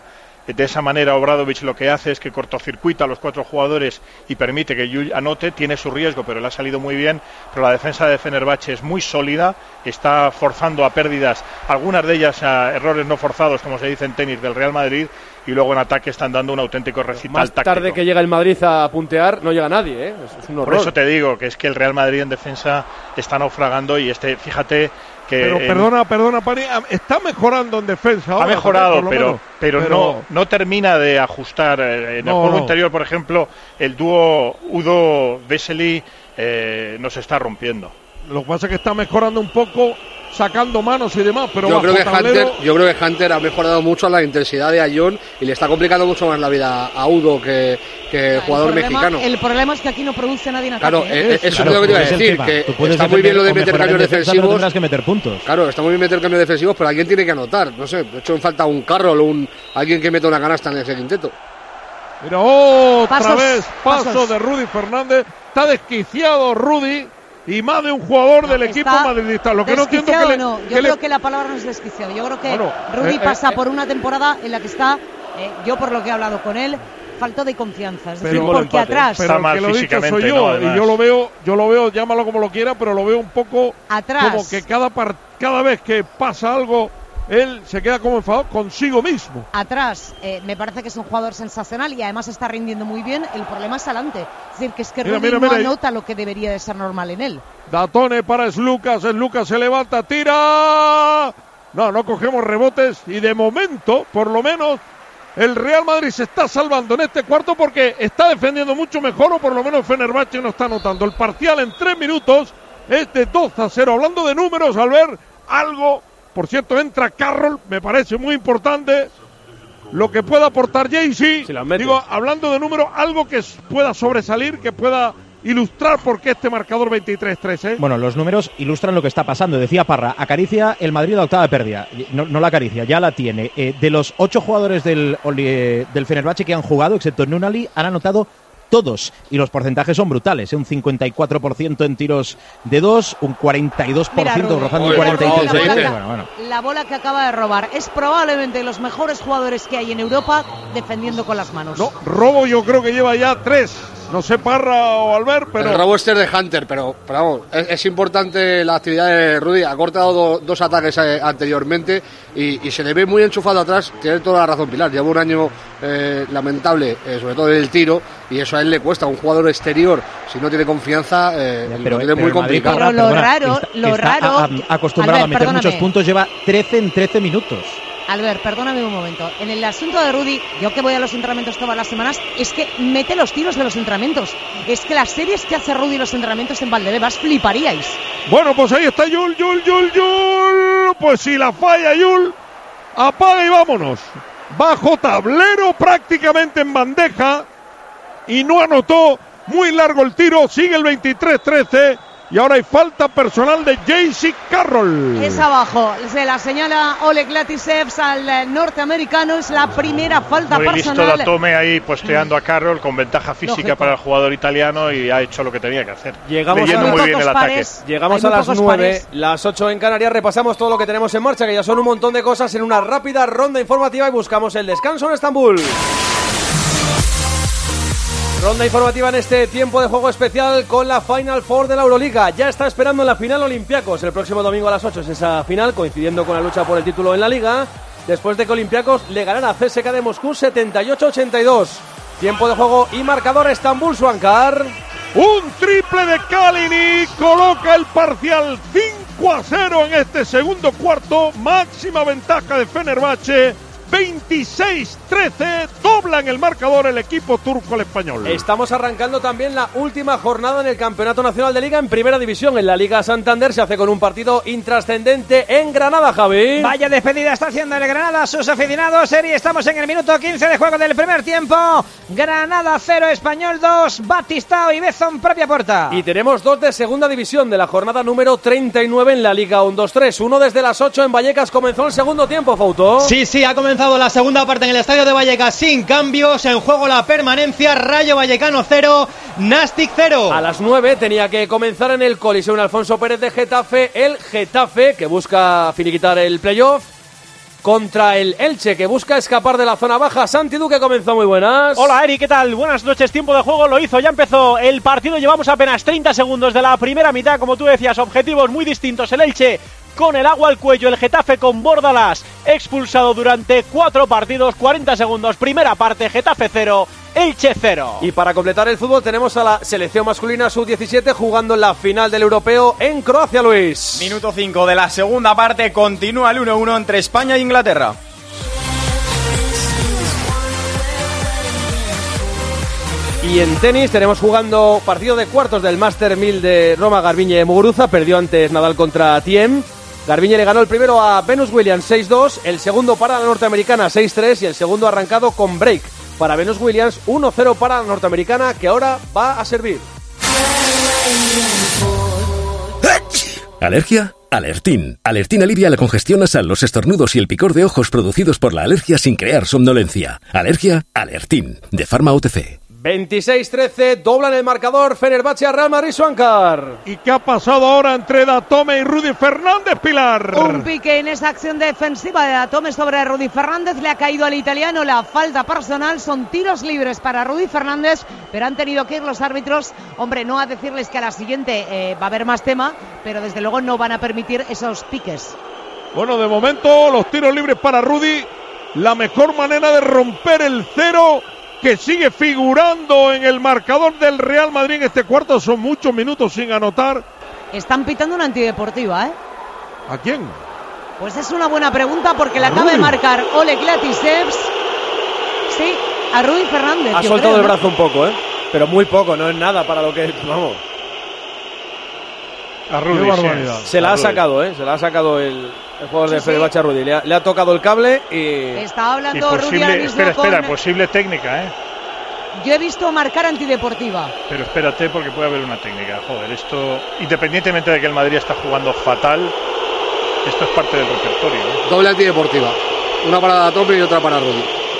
S5: De esa manera Obradović lo que hace es que cortocircuita a los 4 jugadores y permite que Llull anote. Tiene su riesgo, pero le ha salido muy bien. Pero la defensa de Fenerbahce es muy sólida, está forzando a pérdidas, algunas de ellas a errores no forzados, como se dice en tenis, del Real Madrid, y luego en ataque están dando un auténtico recital
S2: más
S5: táctico.
S2: Tarde que llega el Madrid a puntear, no llega nadie, ¿eh? Es un horror.
S5: Por eso te digo que es que el Real Madrid en defensa está naufragando y fíjate que...
S3: Pero perdona, Pani, está mejorando en defensa ahora.
S5: Ha mejorado,
S3: también,
S5: pero no termina de ajustar. En el juego interior, por ejemplo, el dúo Udo-Vesely nos está rompiendo.
S3: Lo que pasa es que está mejorando un poco, sacando manos y demás, pero
S12: yo creo que Hunter ha mejorado mucho la intensidad de Ayón y le está complicando mucho más la vida a Udo que jugador mexicano.
S4: El problema es que aquí no produce nadie en ataque.
S12: Claro, eso es lo que te iba a decir, que está muy bien lo de meter cambios defensivos.
S8: Tendrás que meter puntos.
S12: Claro, está muy bien meter cambios defensivos, pero alguien tiene que anotar. No sé, de hecho falta un Carroll o alguien que meta una canasta en ese quinteto.
S3: Mira, otra vez paso de Rudy Fernández. Está desquiciado Rudy. Y más de un jugador del equipo madridista. Lo que no entiendo
S4: yo creo que la palabra no es desquiciado. Yo creo que Rudy pasa por una temporada en la que está, yo por lo que he hablado con él, falta de confianza. Es decir, porque atrás.
S3: Pero el que lo he dicho soy yo. Y yo lo veo, llámalo como lo quiera, pero lo veo un poco
S4: atrás.
S3: Como que cada vez que pasa algo, él se queda como enfadado consigo mismo.
S4: Atrás, me parece que es un jugador sensacional y además está rindiendo muy bien. El problema es adelante. Es decir, que es que Rudy no anota lo que debería de ser normal en él.
S3: Datone para Slucas se levanta, tira. No cogemos rebotes y de momento, por lo menos, el Real Madrid se está salvando en este cuarto porque está defendiendo mucho mejor, o por lo menos Fenerbahce no está anotando. El parcial en 3 minutos es de 2-0. Hablando de números, al ver algo. Por cierto, entra Carroll, me parece muy importante lo que pueda aportar Jaycee. Digo, hablando de números, algo que pueda sobresalir, que pueda ilustrar por qué este marcador 23-13.
S8: Bueno, los números ilustran lo que está pasando. Decía Parra, acaricia el Madrid la octava pérdida. No la acaricia, ya la tiene. De los 8 jugadores del Fenerbahce que han jugado, excepto Nunali, han anotado todos, y los porcentajes son brutales, un 54% en tiros de 2, un 42% rozando un 43%.
S4: La bola que acaba de robar es probablemente de los mejores jugadores que hay en Europa defendiendo con las manos.
S3: No, robo yo creo que lleva ya 3. No sé, Parra o Albert, pero...
S12: El robo este es de Hunter, pero vamos, es importante la actividad de Rudy. Ha cortado 2 ataques anteriormente y se le ve muy enchufado atrás. Tiene toda la razón Pilar, lleva un año lamentable, sobre todo en el tiro, y eso a él le cuesta. Un jugador exterior, si no tiene confianza, lo tiene muy complicado.
S4: Pero lo raro...
S8: acostumbrado a meter muchos puntos, lleva 13 en 13 minutos.
S4: Albert, perdóname un momento. En el asunto de Rudy, yo que voy a los entrenamientos todas las semanas, es que mete los tiros de los entrenamientos. Es que las series que hace Rudy los entrenamientos en Valdebebas fliparíais.
S3: Bueno, pues ahí está Yul. Pues si la falla Yul, apaga y vámonos. Bajo tablero, prácticamente en bandeja, y no anotó. Muy largo el tiro, sigue el 23-13. Y ahora hay falta personal de Jaycee Carroll.
S4: Es abajo, se la señala Oleg Latisevs al norteamericano. Es la primera falta
S5: muy
S4: personal.
S5: Muy listo Datome ahí posteando a Carroll con ventaja física. Lógico. Para el jugador italiano, y ha hecho lo que tenía que hacer.
S2: Leyendo
S5: muy bien el ataque.
S2: Llegamos a las 9, las 8 en Canarias. Repasamos todo lo que tenemos en marcha, que ya son un montón de cosas, en una rápida ronda informativa, y buscamos el descanso en Estambul. Ronda informativa en este tiempo de juego especial con la Final Four de la Euroliga. Ya está esperando en la final Olympiacos. El próximo domingo a las 8 es esa final, coincidiendo con la lucha por el título en la Liga, después de que Olympiacos le ganara a CSKA de Moscú 78-82. Tiempo de juego y marcador Estambul, Suancar.
S3: Un triple de Kalinic coloca el parcial 5-0 en este segundo cuarto. Máxima ventaja de Fenerbahce. 26-13, dobla en el marcador el equipo turco al español.
S2: Estamos arrancando también la última jornada en el Campeonato Nacional de Liga en Primera División. En la Liga Santander se hace con un partido intrascendente en Granada, Javi.
S10: Vaya despedida está haciendo el Granada a sus aficionados. Estamos en el minuto 15 de juego del primer tiempo. Granada 0, Español 2, Batistao y Bezo en propia puerta.
S2: Y tenemos 2 de Segunda División de la jornada número 39 en la Liga 1-2-3. Uno desde las 8 en Vallecas. Comenzó el segundo tiempo, Fauto.
S8: Sí, ha comenzado la segunda parte en el estadio de Vallecas sin cambios. En juego la permanencia. Rayo Vallecano 0, Nastic 0.
S2: A las 9 tenía que comenzar en el Coliseum Alfonso Pérez de Getafe el Getafe, que busca finiquitar el playoff, contra el Elche, que busca escapar de la zona baja. Santi Duque comenzó, muy buenas.
S1: Hola Eri, ¿qué tal? Buenas noches, tiempo de juego lo hizo, ya empezó el partido, llevamos apenas 30 segundos de la primera mitad, como tú decías, objetivos muy distintos, el Elche con el agua al cuello, el Getafe con Bordalás expulsado durante 4 partidos, 40 segundos, primera parte, Getafe 0, Elche 0.
S2: Y para completar el fútbol tenemos a la selección masculina sub-17 jugando en la final del europeo en Croacia, Luis.
S6: Minuto 5 de la segunda parte, continúa el 1-1 entre España e Inglaterra.
S2: Y en tenis tenemos jugando partido de cuartos del Master 1000 de Roma. Garbiñe Muguruza perdió antes Nadal contra Thiem. Garbiñe le ganó el primero a Venus Williams 6-2, el segundo para la norteamericana 6-3 y el segundo arrancado con break para Venus Williams, 1-0 para la norteamericana, que ahora va a servir.
S17: ¿Alergia? Alertin. Alertin alivia la congestión nasal, los estornudos y el picor de ojos producidos por la alergia sin crear somnolencia. ¿Alergia? Alertin. De Pharma OTC.
S2: 26-13, doblan el marcador Fenerbahce a Real Madrid, Suancar.
S3: ¿Y qué ha pasado ahora entre Datome y Rudy Fernández, Pilar?
S4: Un pique en esa acción defensiva de Datome sobre Rudy Fernández, le ha caído al italiano la falta personal, son tiros libres para Rudy Fernández, pero han tenido que ir los árbitros, hombre, no a decirles que a la siguiente va a haber más tema, pero desde luego no van a permitir esos piques.
S3: Bueno, de momento los tiros libres para Rudy, la mejor manera de romper el cero que sigue figurando en el marcador del Real Madrid en este cuarto. Son muchos minutos sin anotar.
S4: Están pitando una antideportiva, ¿eh?
S3: ¿A quién?
S4: Pues es una buena pregunta porque le acaba de marcar Oleg Latisevs. Sí, a Rudy Fernández.
S2: Ha soltado el brazo un poco, pero muy poco, no es nada para lo que... Vamos.
S3: A Rudy,
S2: se la ha sacado, se la ha sacado el jugador de Fenerbahce a Rudy. Le ha tocado el cable y...
S4: Está hablando
S5: posible,
S4: Rudy ahora mismo
S5: espera, posible técnica,
S4: Yo he visto marcar antideportiva.
S5: Pero espérate porque puede haber una técnica. Joder, esto, independientemente de que el Madrid está jugando fatal, esto es parte del repertorio.
S12: Doble antideportiva. Una para Datome y otra para Rudy.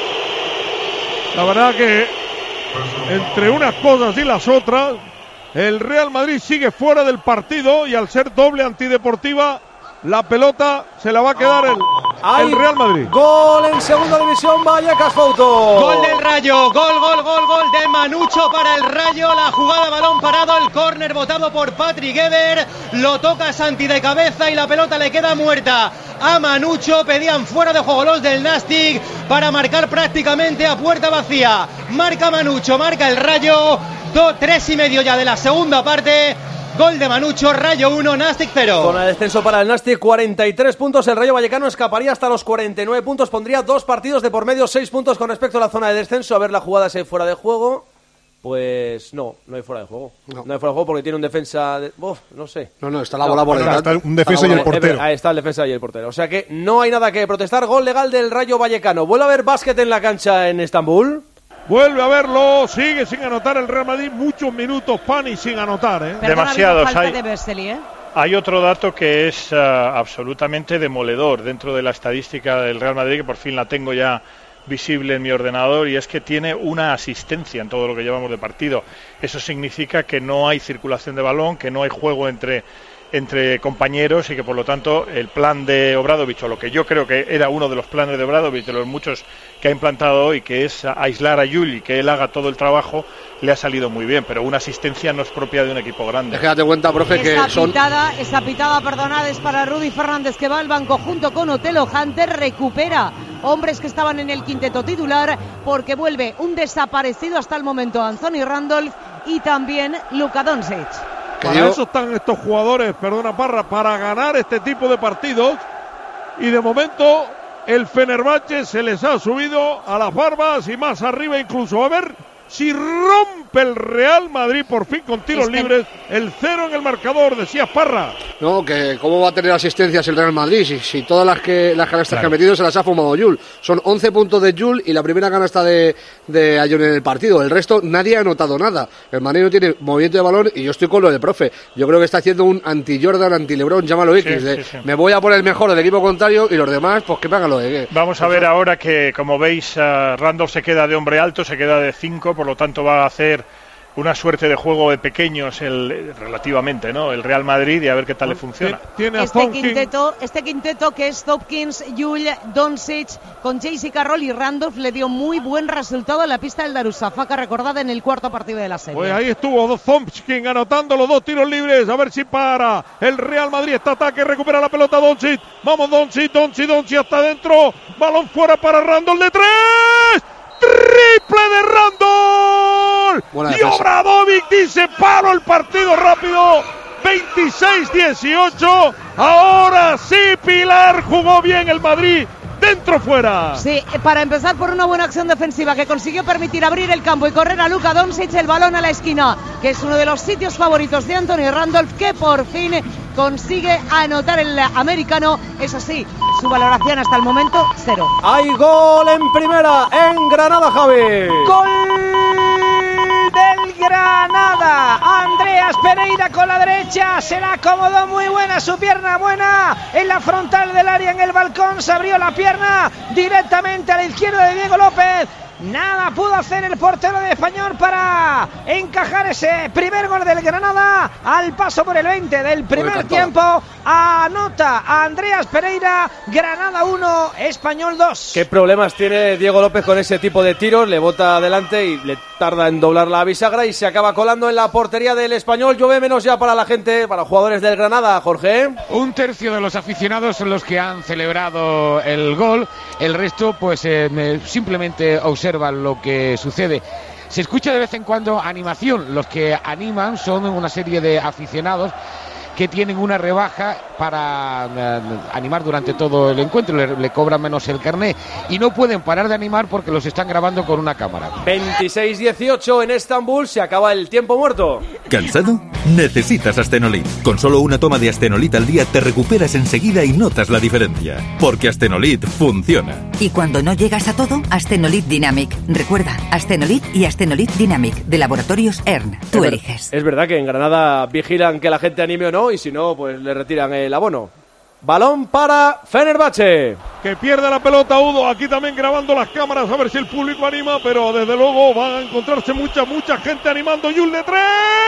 S3: La verdad que entre unas cosas y las otras, el Real Madrid sigue fuera del partido y al ser doble antideportiva, la pelota se la va a quedar el Real Madrid.
S2: Gol en segunda división, Vallecas Fouto.
S8: Gol del Rayo, gol de Manucho para el Rayo, la jugada balón parado, el córner botado por Patrick Eder, lo toca Santi de cabeza y la pelota le queda muerta a Manucho. Pedían fuera de juego los del Nastic para marcar prácticamente a puerta vacía. Marca Manucho, marca el Rayo, 3:30 ya de la segunda parte. Gol de Manucho, Rayo 1, Nastic 0.
S2: Zona de descenso para el Nastic, 43 puntos. El Rayo Vallecano escaparía hasta los 49 puntos. Pondría 2 partidos de por medio, 6 puntos con respecto a la zona de descenso. A ver la jugada si hay fuera de juego. Pues no hay fuera de juego. No hay fuera de juego porque tiene un defensa... no sé.
S12: No, está la bola por detrás.
S13: Está un defensa y el portero.
S2: Ahí está el defensa y el portero. O sea que no hay nada que protestar. Gol legal del Rayo Vallecano. ¿Vuelve a haber básquet en la cancha en Estambul?
S3: Vuelve a verlo, sigue sin anotar el Real Madrid, muchos minutos Pani sin anotar,
S5: Demasiados. Hay otro dato que es absolutamente demoledor dentro de la estadística del Real Madrid, que por fin la tengo ya visible en mi ordenador, y es que tiene una asistencia en todo lo que llevamos de partido. Eso significa que no hay circulación de balón, que no hay juego entre compañeros y que por lo tanto el plan de Obradović, o lo que yo creo que era uno de los planes de Obradović, de los muchos que ha implantado hoy, que es aislar a Jul y que él haga todo el trabajo, le ha salido muy bien, pero una asistencia no es propia de un equipo grande.
S12: Déjate cuenta, profe, que
S4: esa pitada, perdonad, es para Rudy Fernández, que va al banco junto con Otelo Hunter, recupera hombres que estaban en el quinteto titular, porque vuelve un desaparecido hasta el momento, Anthony Randolph, y también Luka Doncic.
S3: Para eso están estos jugadores, perdona Parra, para ganar este tipo de partidos, y de momento el Fenerbahce se les ha subido a las barbas y más arriba incluso. A ver si rompe el Real Madrid por fin con tiros libres, el 0 en el marcador, decías Parra.
S12: No, que cómo va a tener asistencias el Real Madrid si todas las canastas que ha metido se las ha fumado Jul. Son 11 puntos de Jul y la primera canasta de Ayón en el partido. El resto nadie ha anotado nada. El Madrid no tiene movimiento de balón y yo estoy con lo de profe. Yo creo que está haciendo un anti-Jordan, anti-Lebron, llámalo X. Me voy a poner el mejor del equipo contrario y los demás, pues que me hagan lo de qué.
S5: Vamos a ver ahora que, como veis, Randolph se queda de hombre alto, se queda de 5, por lo tanto va a hacer una suerte de juego de pequeños relativamente, ¿no? El Real Madrid, y a ver qué tal le funciona.
S3: Tiene a
S4: Este quinteto que es Tompkins, Jul, Doncic, con J.C. Carroll y Randolph, le dio muy buen resultado en la pista del Darusafaka, recordada en el cuarto partido de la serie.
S3: Pues ahí estuvo Thompkins anotando los 2 tiros libres, a ver si para el Real Madrid este ataque, recupera la pelota Doncic, vamos Doncic hasta adentro, balón fuera para Randolph de 3, triple de Randolph, y Obradovic dice paro el partido rápido, 26-18, ahora sí Pilar, jugó bien el Madrid, dentro fuera.
S4: Sí, para empezar por una buena acción defensiva que consiguió permitir abrir el campo y correr a Luka Doncic, el balón a la esquina, que es uno de los sitios favoritos de Anthony Randolph, que por fin consigue anotar el americano. Eso sí, su valoración hasta el momento 0.
S2: Hay gol en primera en Granada, Javi.
S10: Gol del Granada. Andreas Pereira con la derecha, se la acomodó muy buena, su pierna buena en la frontal del área, en el balcón, se abrió la pierna directamente a la izquierda de Diego López. Nada pudo hacer el portero de Español para encajar ese primer gol del Granada. Al paso por el 20 del primer tiempo, anota a Andreas Pereira. Granada 1, Español 2.
S2: ¿Qué problemas tiene Diego López con ese tipo de tiros? Le bota adelante y le tarda en doblar la bisagra y se acaba colando en la portería del Español. Llueve menos ya para la gente, para los jugadores del Granada, Jorge.
S11: Un tercio de los aficionados son los que han celebrado el gol. El resto pues simplemente observan lo que sucede. Se escucha de vez en cuando animación. Los que animan son una serie de aficionados que tienen una rebaja para animar durante todo el encuentro, le cobran menos el carné y no pueden parar de animar porque los están grabando con una cámara.
S2: 26-18 en Estambul, se acaba el tiempo muerto.
S9: ¿Cansado? Necesitas Astenolit. Con solo una toma de Astenolit al día te recuperas enseguida y notas la diferencia. Porque Astenolit funciona.
S21: Y cuando no llegas a todo, Astenolit Dynamic. Recuerda, Astenolit y Astenolit Dynamic, de Laboratorios ERN. Tú eliges.
S2: Es verdad que en Granada vigilan que la gente anime o no, y si no, pues le retiran el abono. Balón para Fenerbahce.
S3: Que pierde la pelota Udo, aquí también grabando las cámaras a ver si el público anima, pero desde luego van a encontrarse mucha gente animando. Yul de 3.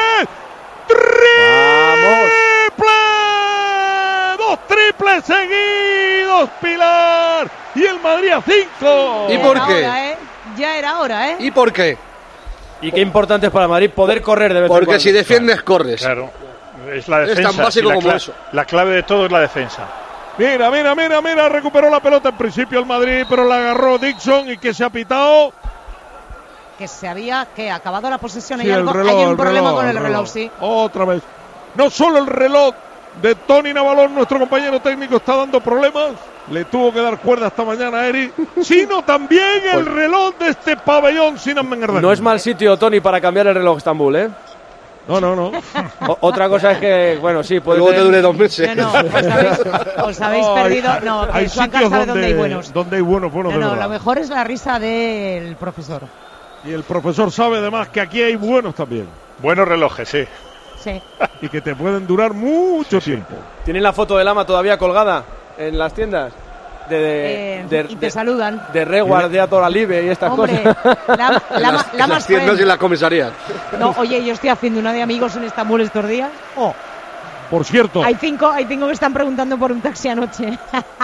S3: ¡Triple! ¡Vamos! 2 triples seguidos, Pilar. Y el Madrid a 5.
S12: ¿Y por qué?
S4: Ya era hora, ¿eh?
S12: ¿Y por qué?
S2: Y qué importante es para Madrid poder correr de vez en cuando.
S12: Porque si defiendes, corres.
S5: Claro. Es la defensa.
S12: Es tan básico como eso.
S5: La clave de todo es la defensa.
S3: Mira, recuperó la pelota en principio el Madrid, pero la agarró Dixon y que se ha pitado.
S4: Que se había acabado la posesión.
S3: Sí,
S4: hay un problema con el reloj, sí.
S3: Otra vez. No solo el reloj de Tony Navalón, nuestro compañero técnico, está dando problemas. Le tuvo que dar cuerda esta mañana a Eri, sino también el reloj de este pabellón Sinan Mengerdán.
S2: No es mal sitio, Tony, para cambiar el reloj Estambul, ¿eh?
S3: No.
S2: Otra cosa es que, bueno, sí, puede
S12: luego te dure 2 meses.
S4: No, os habéis perdido. No,
S3: hay sitios donde hay buenos. Donde hay buenos, de verdad.
S4: Lo mejor es la risa del profesor.
S3: Y el profesor sabe además que aquí hay buenos también.
S5: Buenos relojes, sí.
S4: Sí.
S3: Y que te pueden durar mucho tiempo.
S2: ¿Tienen la foto del ama todavía colgada en las tiendas?
S4: Y te saludan.
S2: De Reward, de Atoralive y estas cosas.
S12: La más tiendas y las comisarías.
S4: No, oye, yo estoy haciendo una de amigos en Estambul estos días. Oh.
S3: Por cierto.
S4: Hay cinco que están preguntando por un taxi anoche.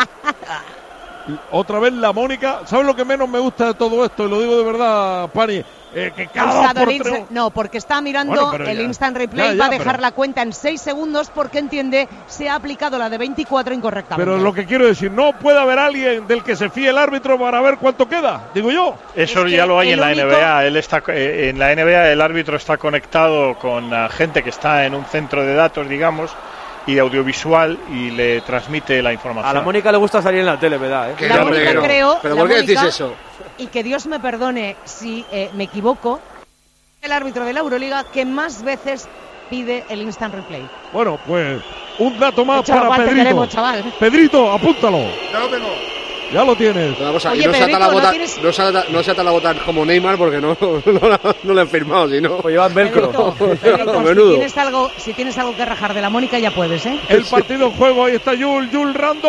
S3: Otra vez la Mónica. ¿Sabes lo que menos me gusta de todo esto? Y lo digo de verdad, Pani. Que cada
S4: no, porque está mirando el instant replay, va a dejar la cuenta en 6 segundos porque entiende se ha aplicado la de 24 incorrectamente.
S3: Pero lo que quiero decir, no puede haber alguien del que se fíe el árbitro para ver cuánto queda, digo yo.
S5: Eso ya lo hay en la NBA. Él está en la NBA, el árbitro está conectado con gente que está en un centro de datos, digamos, y audiovisual, y le transmite la información.
S2: A la Mónica le gusta salir en la tele, ¿verdad?
S4: La Mónica creo.
S12: ¿Pero por qué decís eso?
S4: Y que Dios me perdone si me equivoco, el árbitro de la Euroliga que más veces pide el instant replay.
S3: Bueno, pues un dato más
S4: Mucho
S3: para Pedrito.
S4: queremos, chaval.
S3: Pedrito, apúntalo.
S12: Ya lo tengo.
S3: Ya lo tienes.
S4: Oye,
S12: no se ata la bota como Neymar porque no lo han firmado, sino
S2: pues llevan velcro.
S4: Pedrito, si tienes algo que rajar de la Mónica ya puedes, ¿eh?
S3: El partido en juego, ahí está Jul Randolph.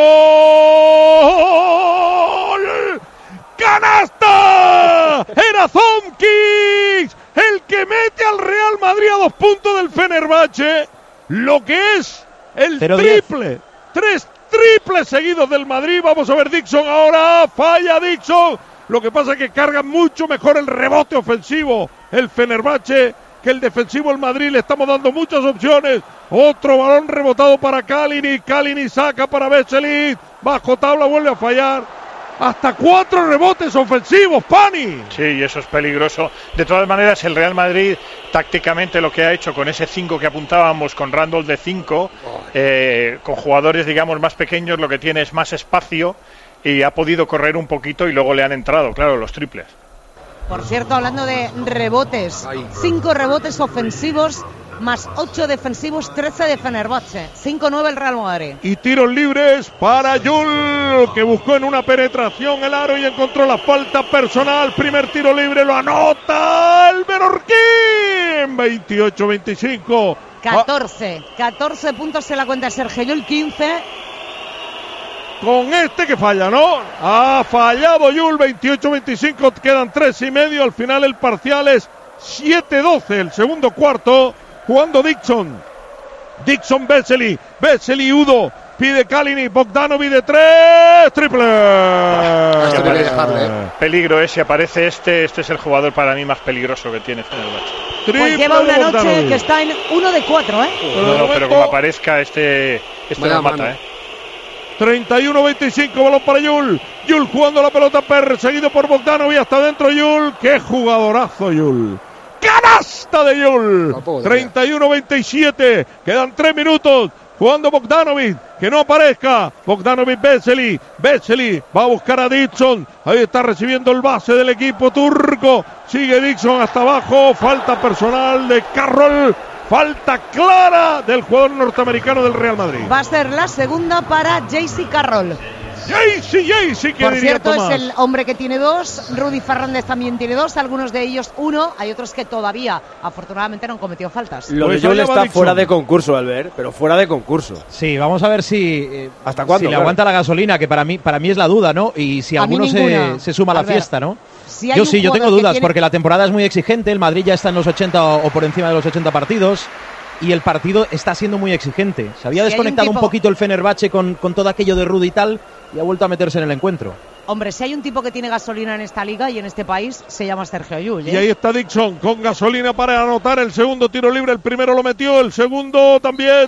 S3: ¡Canasta! Era Thompkins. el que mete al Real Madrid a 2 puntos del Fenerbahce, lo que es el triple. 3 triples seguidos del Madrid. Vamos a ver Dixon ahora, falla Dixon. Lo que pasa es que carga mucho mejor el rebote ofensivo el Fenerbahce que el defensivo el Madrid. Le estamos dando muchas opciones. Otro balón rebotado para Kalinic. Kalinic saca para Vesely. Bajo tabla vuelve a fallar. Hasta 4 rebotes ofensivos, Pani.
S5: Sí, y eso es peligroso. De todas maneras, el Real Madrid tácticamente lo que ha hecho con ese 5 que apuntábamos, con Randall de 5, con jugadores, digamos, más pequeños, lo que tiene es más espacio y ha podido correr un poquito y luego le han entrado, claro, los triples.
S4: Por cierto, hablando de rebotes, 5 rebotes ofensivos más 8 defensivos, 13 de Fenerbahce, 5-9 el Real Madrid.
S3: Y tiros libres para Yul, que buscó en una penetración el aro y encontró la falta personal. Primer tiro libre, lo anota el Menorquín, 28-25.
S4: 14 puntos en la cuenta de Sergio Yul, 15.
S3: Con este que falla, ¿no? Ha fallado Yul, 28-25, quedan 3:30. Al final el parcial es 7-12, el segundo cuarto. Jugando Dixon, Vesely, Udo, pide Kalinic, Bogdanovic de 3, triple.
S5: Peligro si aparece este es el jugador para mí más peligroso que tiene Fenerbahce.
S4: Pues lleva una noche que está en 1 de 4,
S5: pero como aparezca este nos mata,
S3: 31-25, balón para Yul jugando la pelota, perseguido por Bogdanovic, hasta dentro Yul, qué jugadorazo Yul. ¡Canasta de Yul! 31-27, quedan 3 minutos, jugando Bogdanovic, que no aparezca, Bogdanovic, Vesely va a buscar a Dixon, ahí está recibiendo el base del equipo turco, sigue Dixon hasta abajo, falta personal de Carroll, falta clara del jugador norteamericano del Real Madrid.
S4: Va a ser la segunda para JC Carroll.
S3: JC,
S4: por cierto, Tomás. Es el hombre que tiene 2, Rudy Fernández también tiene 2, algunos de ellos 1, hay otros que todavía, afortunadamente, no han cometido faltas.
S2: Lo de Yul está fuera de concurso, Albert, pero fuera de concurso.
S8: Sí, vamos a ver si
S2: hasta cuándo,
S8: si le aguanta la gasolina, que para mí es la duda, ¿no? Y si alguno se suma a la fiesta, ¿no? Yo tengo dudas, porque la temporada es muy exigente, el Madrid ya está en los 80 o por encima de los 80 partidos. Y el partido está siendo muy exigente. Se había desconectado un poquito el Fenerbahce con todo aquello de Rudy y tal, y ha vuelto a meterse en el encuentro.
S4: Hombre, si hay un tipo que tiene gasolina en esta liga y en este país, se llama Sergio Yul.
S3: Y ahí está Dixon con gasolina para anotar el segundo tiro libre. El primero lo metió, el segundo también,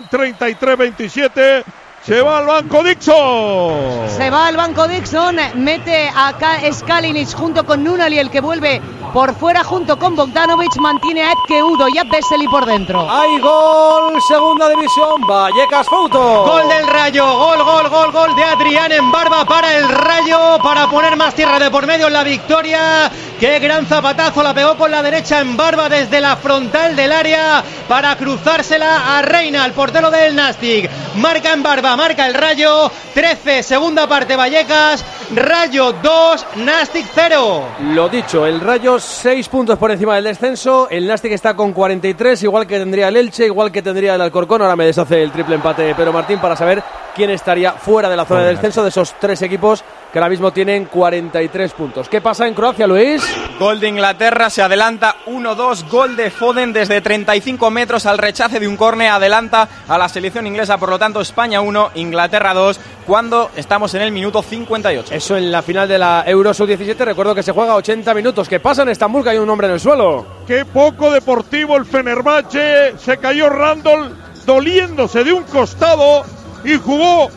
S3: 33-27. Se va al banco Dixon.
S4: Se va al banco Dixon, mete a Kalinic junto con Nunali, el que vuelve por fuera junto con Bogdanovic, mantiene a Epke Udo y a Vesely por dentro.
S2: ¡Hay gol! Segunda división, Vallecas Fouto.
S8: Gol del Rayo, gol de Adrián en Barba para el Rayo, para poner más tierra de por medio en la victoria. ¡Qué gran zapatazo! La pegó con la derecha en Barba desde la frontal del área para cruzársela a Reina, el portero del Nastic. Marca en Barba, marca el Rayo, 13, segunda parte Vallecas, Rayo 2, Nastic 0.
S2: Lo dicho, el Rayo 6 puntos por encima del descenso, el Nastic está con 43, igual que tendría el Elche, igual que tendría el Alcorcón. Ahora me deshace el triple empate de Pedro Martín para saber quién estaría fuera de la zona de descenso de esos 3 equipos que ahora mismo tienen 43 puntos. ¿Qué pasa en Croacia, Luis?
S6: Gol de Inglaterra, se adelanta 1-2, gol de Foden desde 35 metros al rechace de un córner, adelanta a la selección inglesa, por lo tanto España 1, Inglaterra 2, cuando estamos en el minuto 58.
S2: Eso en la final de la Euro Sub-17, recuerdo que se juega 80 minutos. ¿Qué pasa en Estambul, que hay un hombre en el suelo?
S3: Qué poco deportivo el Fenerbahce, se cayó Randall doliéndose de un costado y jugó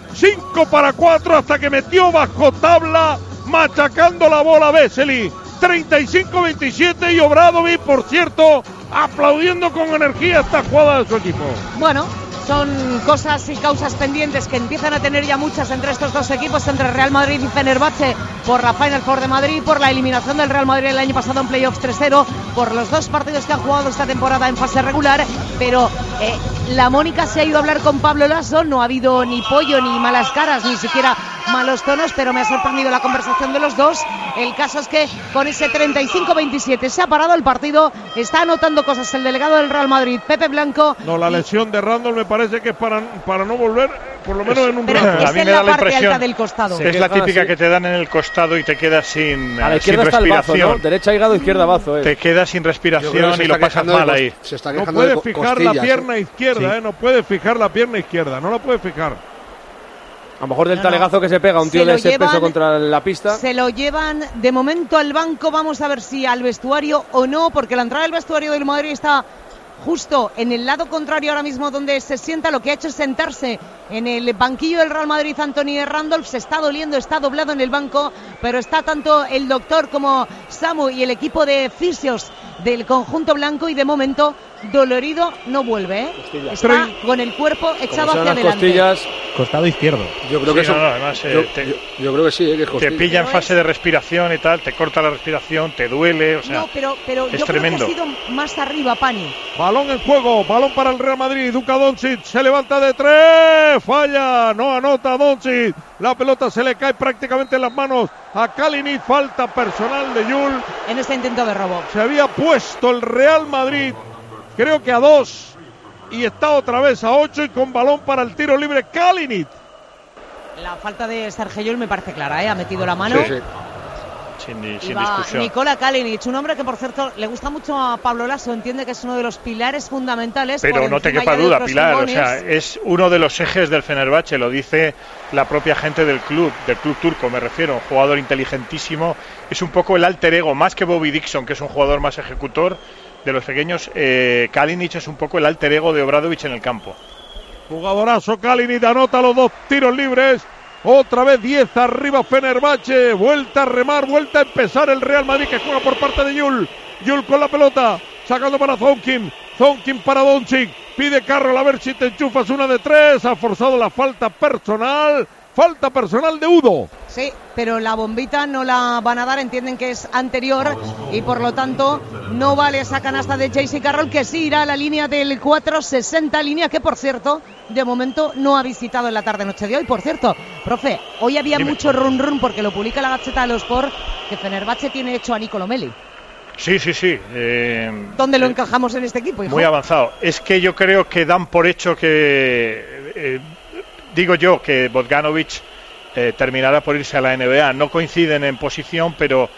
S3: 5-4 hasta que metió bajo tabla, machacando la bola Vesely. 35-27 y Obradovic, por cierto, aplaudiendo con energía esta jugada de su equipo.
S4: Bueno, son cosas y causas pendientes que empiezan a tener ya muchas entre estos dos equipos, entre Real Madrid y Fenerbahce, por la Final Four de Madrid, por la eliminación del Real Madrid el año pasado en playoffs 3-0, por los 2 partidos que han jugado esta temporada en fase regular. Pero la Mónica se ha ido a hablar con Pablo Lasso, no ha habido ni pollo ni malas caras, ni siquiera malos tonos, pero me ha sorprendido la conversación de los dos. El caso es que con ese 35-27 se ha parado el partido, está anotando cosas el delegado del Real Madrid, Pepe Blanco.
S3: No, la lesión de Randall me parece que es para no volver, por lo menos en un
S4: pero
S3: rato.
S4: es
S5: A mí
S4: en
S5: me
S4: la
S5: da la
S4: parte
S5: impresión
S4: alta del costado.
S5: es la típica que te dan en el costado y te quedas sin,
S2: a la
S5: sin
S2: izquierda está el bazo,
S5: respiración.
S2: ¿no? Derecha hígado, izquierda bazo.
S5: Te quedas sin respiración y lo pasas
S12: quejando
S5: mal ahí.
S12: Se está
S3: No
S12: quejando
S3: puede
S12: de
S3: fijar
S12: costillas,
S3: la pierna izquierda,
S5: Sí.
S3: no puede fijar la pierna izquierda, no la puede fijar.
S2: A lo mejor del
S4: No,
S2: talegazo que se pega un tío
S4: Se
S2: de
S4: lo
S2: ese
S4: llevan-
S2: peso contra la pista.
S4: Se lo llevan de momento al banco, vamos a ver si al vestuario o no, porque la entrada del vestuario del Madrid está justo en el lado contrario ahora mismo donde se sienta. Lo que ha hecho es sentarse en el banquillo del Real Madrid Anthony Randolph. Se está doliendo, está doblado en el banco, pero está tanto el doctor como Samu y el equipo de fisios del conjunto blanco y de momento dolorido no vuelve, ¿eh?
S2: Costillas.
S4: Está con el cuerpo echado hacia adelante.
S2: Costillas.
S8: Costado izquierdo.
S12: Yo creo que
S5: Sí,
S12: eso.
S5: no, además,
S12: yo creo que sí, que es
S5: te
S12: costilla.
S5: pilla en fase de respiración y tal, te corta la respiración, te duele, o sea,
S4: No, pero
S5: es
S4: yo
S5: tremendo.
S4: creo que ha sido más arriba, Pani.
S3: Balón en juego, balón para el Real Madrid. Luka Doncic se levanta de 3, falla, no anota Doncic. La pelota se le cae prácticamente en las manos a Kalinic. Falta personal de Yul.
S4: En este intento de robo.
S3: Se había puesto el Real Madrid, creo que a 2, y está otra vez a 8 y con balón para el tiro libre Kalinic.
S4: La falta de Sergio Llull me parece clara, ¿eh? Ha metido la mano.
S12: Sí, sí.
S5: Sin
S4: Y va
S5: discusión.
S4: Nikola Kalinic, un hombre que por cierto le gusta mucho a Pablo Lasso, entiende que es uno de los pilares fundamentales.
S5: Pero
S4: por
S5: no te
S4: encima
S5: quepa
S4: ya de
S5: duda,
S4: otros
S5: Pilar, o
S4: jugones.
S5: sea, es uno de los ejes del Fenerbahce, lo dice la propia gente del club turco, me refiero, un jugador inteligentísimo, es un poco el alter ego, más que Bobby Dixon, que es un jugador más ejecutor de los pequeños. Kalinic es un poco el alter ego de Obradovic en el campo.
S3: Jugadorazo Kalinic, anota los 2 tiros libres. Otra vez 10 arriba Fenerbahce. Vuelta a remar, vuelta a empezar el Real Madrid, que juega por parte de Yul. Yul con la pelota, sacando para Zonkin. Zonkin para Doncic. Pide Carroll a ver si te enchufas una de 3. Ha forzado la falta personal. Falta personal de Udo.
S4: Sí, pero la bombita no la van a dar, entienden que es anterior y por lo tanto no vale esa canasta de J.C. Carroll, que sí irá a la línea del 4-60, línea que por cierto de momento no ha visitado en la tarde-noche de hoy. Por cierto, profe, hoy había mucho run porque lo publica la Gaceta de los Sport, que Fenerbahce tiene hecho a Nicolo Meli.
S5: Sí.
S4: ¿Dónde lo encajamos en este equipo, hijo?
S5: Muy avanzado. Es que yo creo que dan por hecho que, digo yo, que Bogdanovic terminará por irse a la NBA. No coinciden en posición, pero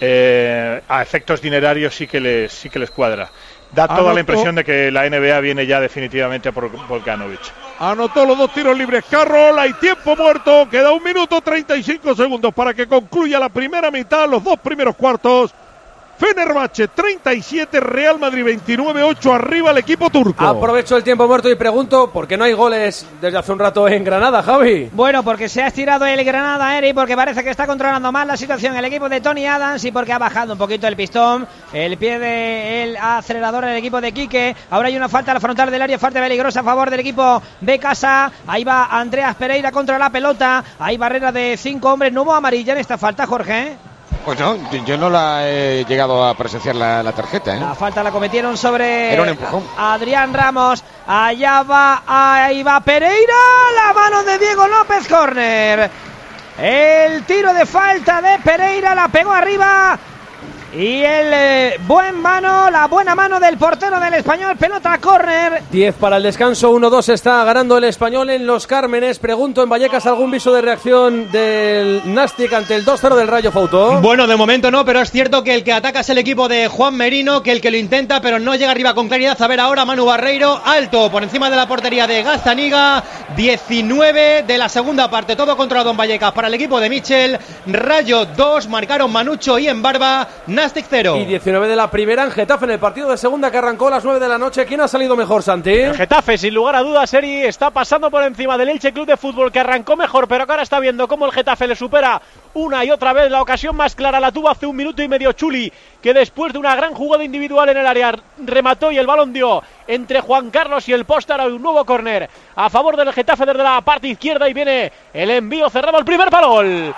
S5: a efectos dinerarios sí que les cuadra. Da toda la impresión de que la NBA viene ya definitivamente por Bogdanovic.
S3: Anotó los 2 tiros libres Carroll. Hay tiempo muerto. Queda 1 minuto 35 segundos para que concluya la primera mitad, los 2 primeros cuartos. Fenerbahce 37, Real Madrid 29, 8 arriba el equipo turco.
S2: Aprovecho el tiempo muerto y pregunto ¿por qué no hay goles desde hace un rato en Granada, Javi?
S10: Bueno, porque se ha estirado el Granada, Eri, porque parece que está controlando mal la situación el equipo de Tony Adams y porque ha bajado un poquito el pistón, el pie del acelerador del equipo de Quique. Ahora hay una falta a la frontal del área, falta peligrosa a favor del equipo de Casa. Ahí va Andreas Pereira contra la pelota. Hay barrera de 5 hombres. No hubo amarilla en esta falta, Jorge.
S11: Pues no, yo no la he llegado a presenciar la tarjeta, ¿eh?
S10: La falta la cometieron sobre
S11: Era un empujón.
S10: Adrián Ramos. Ahí va Pereira. La mano de Diego López, córner. El tiro de falta de Pereira, la pegó arriba. Y la buena mano del portero del Español, pelota córner.
S2: 10 para el descanso, 1-2 está ganando el Español en Los Cármenes. Pregunto en Vallecas, ¿algún viso de reacción del Nastic ante el 2-0 del Rayo, Fauto?
S8: Bueno, de momento no, pero es cierto que el que ataca es el equipo de Juan Merino, que el que lo intenta, pero no llega arriba con claridad. A ver ahora Manu Barreiro, alto, por encima de la portería de Gazaniga. 19 de la segunda parte, todo controlado en Vallecas para el equipo de Michel. Rayo 2, marcaron Manucho y Embarba. Nastic 0.
S2: Y 19 de la primera en Getafe, en el partido de segunda que arrancó a las 9 de la noche. ¿Quién ha salido mejor, Santi?
S1: El Getafe, sin lugar a dudas, Eri, está pasando por encima del Elche Club de Fútbol, que arrancó mejor, pero que ahora está viendo cómo el Getafe le supera una y otra vez. La ocasión más clara la tuvo hace 1 minuto y medio Chuli, que después de una gran jugada individual en el área remató y el balón dio entre Juan Carlos y el poste. Ahora un nuevo córner a favor del Getafe desde la parte izquierda y viene el envío cerrado al primer palo. Gol,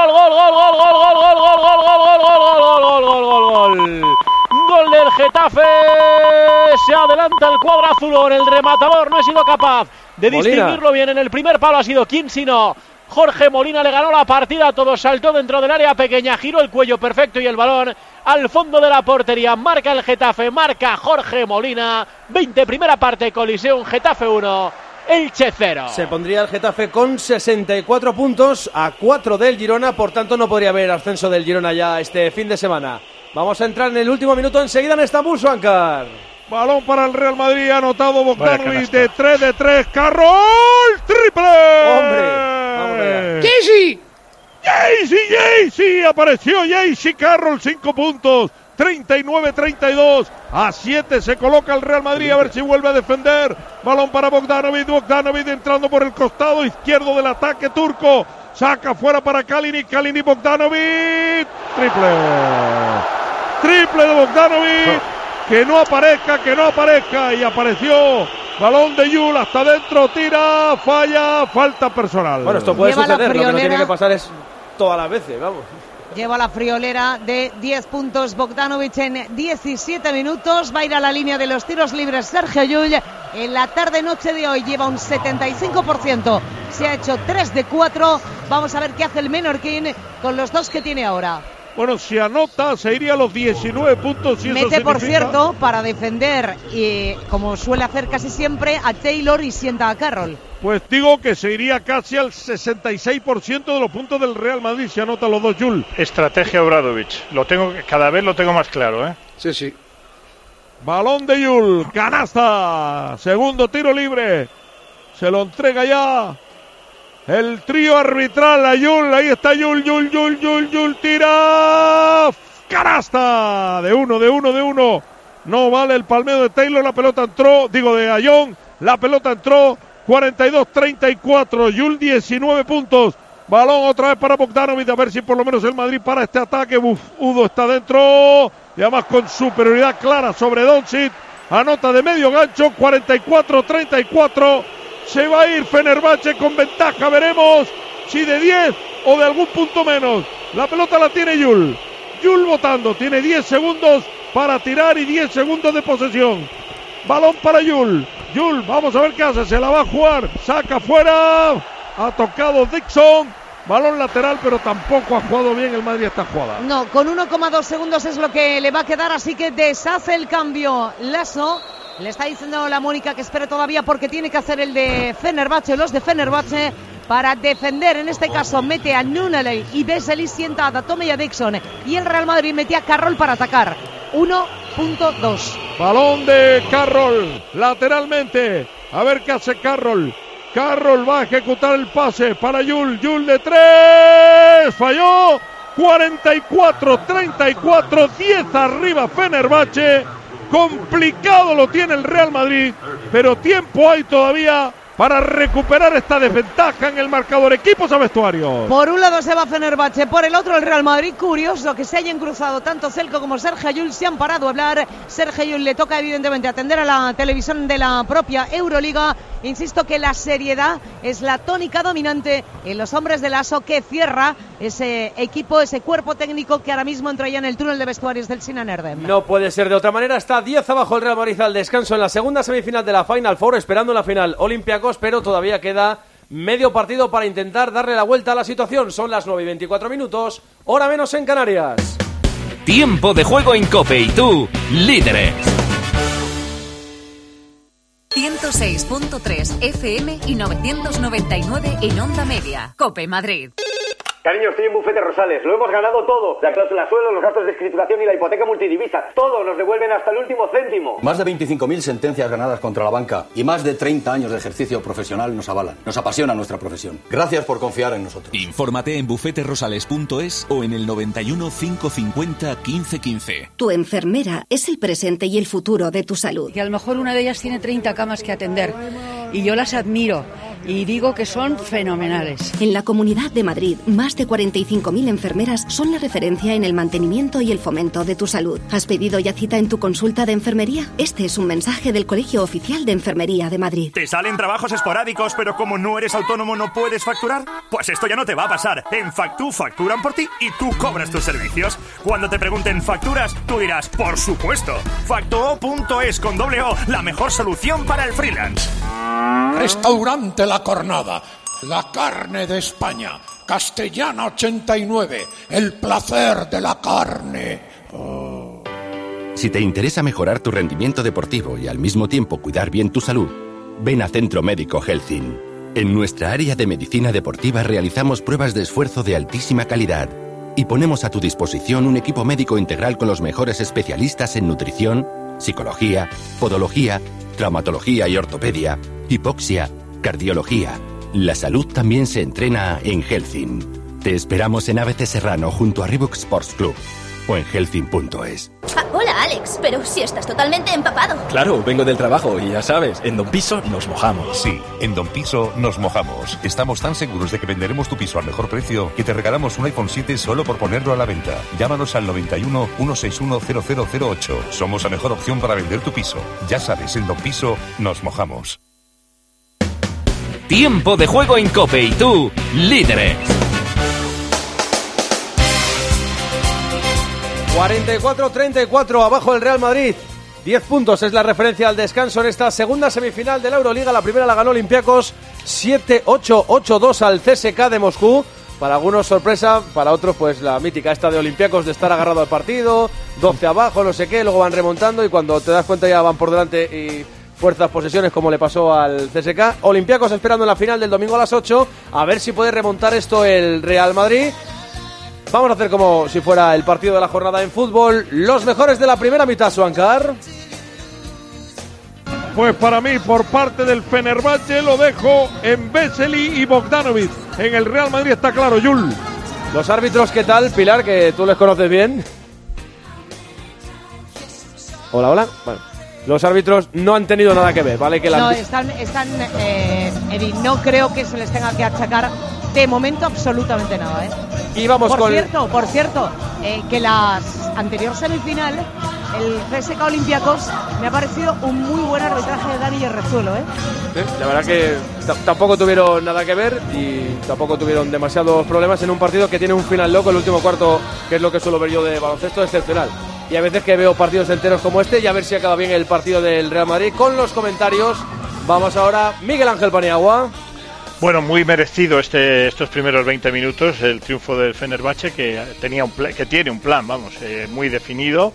S1: gol del Getafe. Se adelanta el cuadro azulón. El rematador no ha sido capaz de distinguirlo bien. En el primer palo ha sido quién sino Jorge Molina le ganó la partida a todos, saltó dentro del área pequeña, giró el cuello perfecto y el balón al fondo de la portería. Marca el Getafe, marca Jorge Molina. 20 primera parte, Coliseum, Getafe 1, Elche 0.
S2: Se pondría el Getafe con 64 puntos a 4 del Girona, por tanto no podría haber ascenso del Girona ya este fin de semana. Vamos a entrar en el último minuto enseguida en Estambul, Suancar.
S3: Balón para el Real Madrid, anotado Bogdanovic de 3, Carroll, triple.
S2: ¡Hombre!
S3: ¡Jaycee! Apareció Jaycee Carroll, 5 puntos, 39-32, a 7 se coloca el Real Madrid, a ver si vuelve a defender. Balón para Bogdanovic entrando por el costado izquierdo del ataque turco, saca fuera para Kalinic, Bogdanovic, triple de Bogdanovic. Que no aparezca, y apareció. Balón de Yul hasta adentro, tira, falla, falta personal.
S2: Bueno, esto puede suceder, lo que no tiene que pasar es todas las veces, vamos.
S4: Lleva la friolera de 10 puntos Bogdanovic en 17 minutos. Va a ir a la línea de los tiros libres Sergio Llull. En la tarde-noche de hoy lleva un 75%. Se ha hecho 3 de 4. Vamos a ver qué hace el menorquín con los 2 que tiene ahora.
S3: Bueno, si anota, se iría a los 19 puntos. Y
S4: mete,
S3: eso
S4: por cierto, para defender, como suele hacer casi siempre, a Taylor y sienta a Carroll.
S3: Pues digo que se iría casi al 66% de los puntos del Real Madrid si anota los 2 Yul.
S5: Estrategia Obradovic. Cada vez lo tengo más claro, ¿eh?
S12: Sí.
S3: Balón de Yul, canasta. Segundo tiro libre. Se lo entrega ya el trío arbitral a Yul, ahí está Yul, tira, canasta, de uno, no vale el palmeo de Taylor, la pelota entró, de Ayón, la pelota entró, 42-34, Yul 19 puntos, balón otra vez para Bogdanovic, a ver si por lo menos el Madrid para este ataque, Udo está dentro, y además con superioridad clara sobre Doncic, anota de medio gancho, 44-34, se va a ir Fenerbahce con ventaja, veremos si de 10 o de algún punto menos. La pelota la tiene Yul votando, tiene 10 segundos para tirar y 10 segundos de posesión. Balón para Yul, vamos a ver qué hace, se la va a jugar, saca fuera, ha tocado Dixon, balón lateral, pero tampoco ha jugado bien el Madrid esta jugada.
S4: No, con 1,2 segundos es lo que le va a quedar, así que deshace el cambio Lasso. Le está diciendo la Mónica que espere todavía porque tiene que hacer el de Fenerbahce, los de Fenerbahce, para defender. En este caso mete a Nuneley y Vesely, sienta a Datome y a Dixon. Y el Real Madrid mete a Carroll para atacar. 1.2.
S3: Balón de Carroll, lateralmente. A ver qué hace Carroll. Carroll va a ejecutar el pase para Yul de 3. Falló. 44-34, 10 arriba Fenerbahce. Complicado lo tiene el Real Madrid, pero tiempo hay todavía para recuperar esta desventaja en el marcador. Equipos a vestuario.
S4: Por un lado se va Fenerbahce, por el otro el Real Madrid. Curioso que se hayan cruzado tanto Celco como Sergio Llull, se han parado a hablar. Sergio Llull le toca evidentemente atender a la televisión de la propia Euroliga. Insisto que la seriedad es la tónica dominante en los hombres de Lasso, que cierra ese equipo, ese cuerpo técnico que ahora mismo entra ya en el túnel de vestuarios del Sinan Erdem.
S2: No puede ser de otra manera, está 10 abajo el Real Madrid al descanso en la segunda semifinal de la Final Four, esperando la final Olympiacos, pero todavía queda medio partido para intentar darle la vuelta a la situación. Son las 9:24, hora menos en Canarias.
S23: Tiempo de juego en COPE y tú, líderes.
S21: 106.3 FM y 999 en Onda Media. COPE Madrid.
S14: Cariño, estoy en Bufete Rosales, lo hemos ganado todo. La cláusula suelo, los gastos de escrituración y la hipoteca multidivisa. Todo nos devuelven hasta el último céntimo.
S15: Más de 25.000 sentencias ganadas contra la banca y más de 30 años de ejercicio profesional nos avalan. Nos apasiona nuestra profesión. Gracias por confiar en nosotros.
S22: Infórmate en bufeterosales.es o en el 91 550 1515.
S16: Tu enfermera es el presente y el futuro de tu salud.
S24: Y a lo mejor una de ellas tiene 30 camas que atender. Y yo las admiro y digo que son fenomenales.
S16: En la Comunidad de Madrid, más de 45.000 enfermeras son la referencia en el mantenimiento y el fomento de tu salud. ¿Has pedido ya cita en tu consulta de enfermería? Este es un mensaje del Colegio Oficial de Enfermería de Madrid.
S25: ¿Te salen trabajos esporádicos, pero como no eres autónomo no puedes facturar? Pues esto ya no te va a pasar. En Factu facturan por ti y tú cobras tus servicios. Cuando te pregunten facturas, tú dirás, por supuesto. Factuo.es con doble O, la mejor solución para el freelance.
S26: Restaurante La Cornada.
S7: La carne de España, Castellana 89, el placer de la carne. Oh.
S17: Si te interesa mejorar tu rendimiento deportivo y al mismo tiempo cuidar bien tu salud, ven a Centro Médico Helsing. En nuestra área de medicina deportiva realizamos pruebas de esfuerzo de altísima calidad y ponemos a tu disposición un equipo médico integral con los mejores especialistas en nutrición, psicología, podología, traumatología y ortopedia, hipoxia, cardiología. La salud también se entrena en Helsing. Te esperamos en ABC Serrano junto a Reebok Sports Club o en helsing.es.
S18: Ah, hola Alex, pero si estás totalmente empapado.
S19: Claro, vengo del trabajo y ya sabes, en Don Piso nos mojamos.
S20: Sí, en Don Piso nos mojamos. Estamos tan seguros de que venderemos tu piso al mejor precio que te regalamos un iPhone 7 solo por ponerlo a la venta. Llámanos al 91 161 0008. Somos la mejor opción para vender tu piso. Ya sabes, en Don Piso nos mojamos.
S23: Tiempo de juego en COPE y tú, líderes.
S2: 44-34 abajo el Real Madrid. 10 puntos es la referencia al descanso en esta segunda semifinal de la Euroliga. La primera la ganó Olympiacos 7-8-8-2 al CSKA de Moscú. Para algunos sorpresa, para otros pues la mítica esta de Olympiacos de estar agarrado al partido, 12 abajo, no sé qué, luego van remontando y cuando te das cuenta ya van por delante y fuerzas posesiones como le pasó al CSKA. Olympiacos esperando en la final del domingo a las 8, a ver si puede remontar esto el Real Madrid. Vamos a hacer como si fuera el partido de la jornada en fútbol. Los mejores de la primera mitad, Suancar.
S3: Pues para mí, por parte del Fenerbahce, lo dejo en Vesely y Bogdanovic. En el Real Madrid está claro, Yul.
S2: Los árbitros, ¿qué tal, Pilar? Que tú les conoces bien. Hola, hola. Bueno, los árbitros no han tenido nada que ver, ¿vale? Que
S4: no, Eddie, no creo que se les tenga que achacar de momento absolutamente nada, ¿eh?
S2: Y vamos
S4: por cierto, que las anterior semifinal, el CSKA Olympiacos, me ha parecido un muy buen arbitraje de Dani Yerrezuelo, ¿eh?
S2: La verdad que tampoco tuvieron nada que ver y tampoco tuvieron demasiados problemas en un partido que tiene un final loco, el último cuarto, que es lo que suelo ver yo de baloncesto, excepcional. Y a veces que veo partidos enteros como este y a ver si acaba bien el partido del Real Madrid. Con los comentarios, vamos ahora, Miguel Ángel Paniagua.
S5: Bueno, muy merecido estos primeros 20 minutos, el triunfo del Fenerbahce, que tiene un plan, muy definido,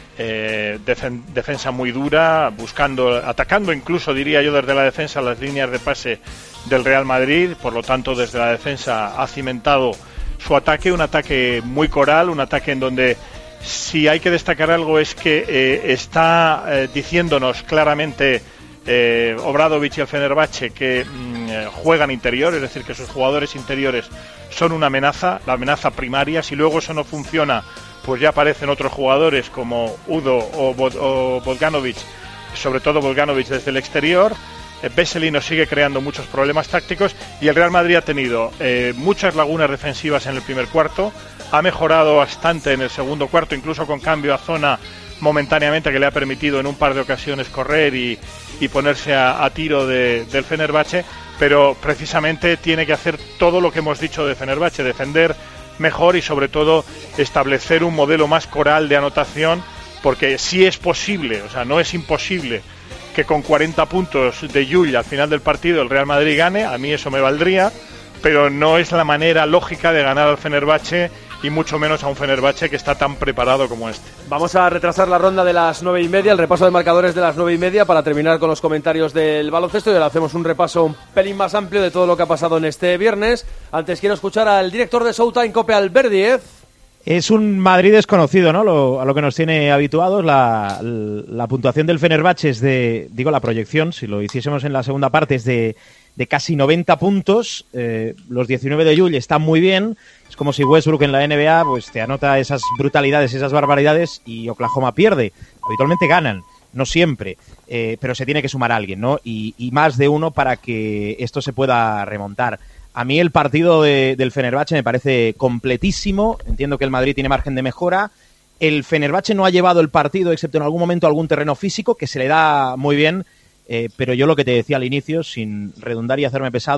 S5: defensa muy dura, atacando incluso, diría yo, desde la defensa las líneas de pase del Real Madrid. Por lo tanto, desde la defensa ha cimentado su ataque, un ataque muy coral, un ataque en donde, si hay que destacar algo, es que está diciéndonos claramente Obradovic y el Fenerbahce que juegan interior, es decir, que sus jugadores interiores son una amenaza, la amenaza primaria. Si luego eso no funciona, pues ya aparecen otros jugadores como Udo o Bogdanovic, sobre todo Bogdanovic desde el exterior. Vesely nos sigue creando muchos problemas tácticos y el Real Madrid ha tenido muchas lagunas defensivas en el primer cuarto, ha mejorado bastante en el segundo cuarto, incluso con cambio a zona momentáneamente, que le ha permitido en un par de ocasiones correr y ponerse a tiro del Fenerbahce, pero precisamente tiene que hacer todo lo que hemos dicho de Fenerbahce, defender mejor y sobre todo establecer un modelo más coral de anotación, porque sí es posible, o sea, no es imposible que con 40 puntos de Llull al final del partido el Real Madrid gane. A mí eso me valdría, pero no es la manera lógica de ganar al Fenerbahce, y mucho menos a un Fenerbahce que está tan preparado como este.
S2: Vamos a retrasar la ronda de las 9:30, el repaso de marcadores de las 9:30, para terminar con los comentarios del baloncesto, y ahora hacemos un repaso un pelín más amplio de todo lo que ha pasado en este viernes. Antes quiero escuchar al director de Showtime Cope, Albert Díez.
S26: Es un Madrid desconocido, ¿no? A lo que nos tiene habituados. La puntuación del Fenerbahce es la proyección, si lo hiciésemos en la segunda parte, es de casi 90 puntos. Los 19 de Llull están muy bien. Es como si Westbrook en la NBA pues te anota esas brutalidades, esas barbaridades, y Oklahoma pierde. Habitualmente ganan, no siempre, pero se tiene que sumar a alguien, ¿no? Y más de uno para que esto se pueda remontar. A mí el partido del Fenerbahce me parece completísimo. Entiendo que el Madrid tiene margen de mejora. El Fenerbahce no ha llevado el partido, excepto en algún momento, algún terreno físico, que se le da muy bien. Pero yo lo que te decía al inicio, sin redundar y hacerme pesado,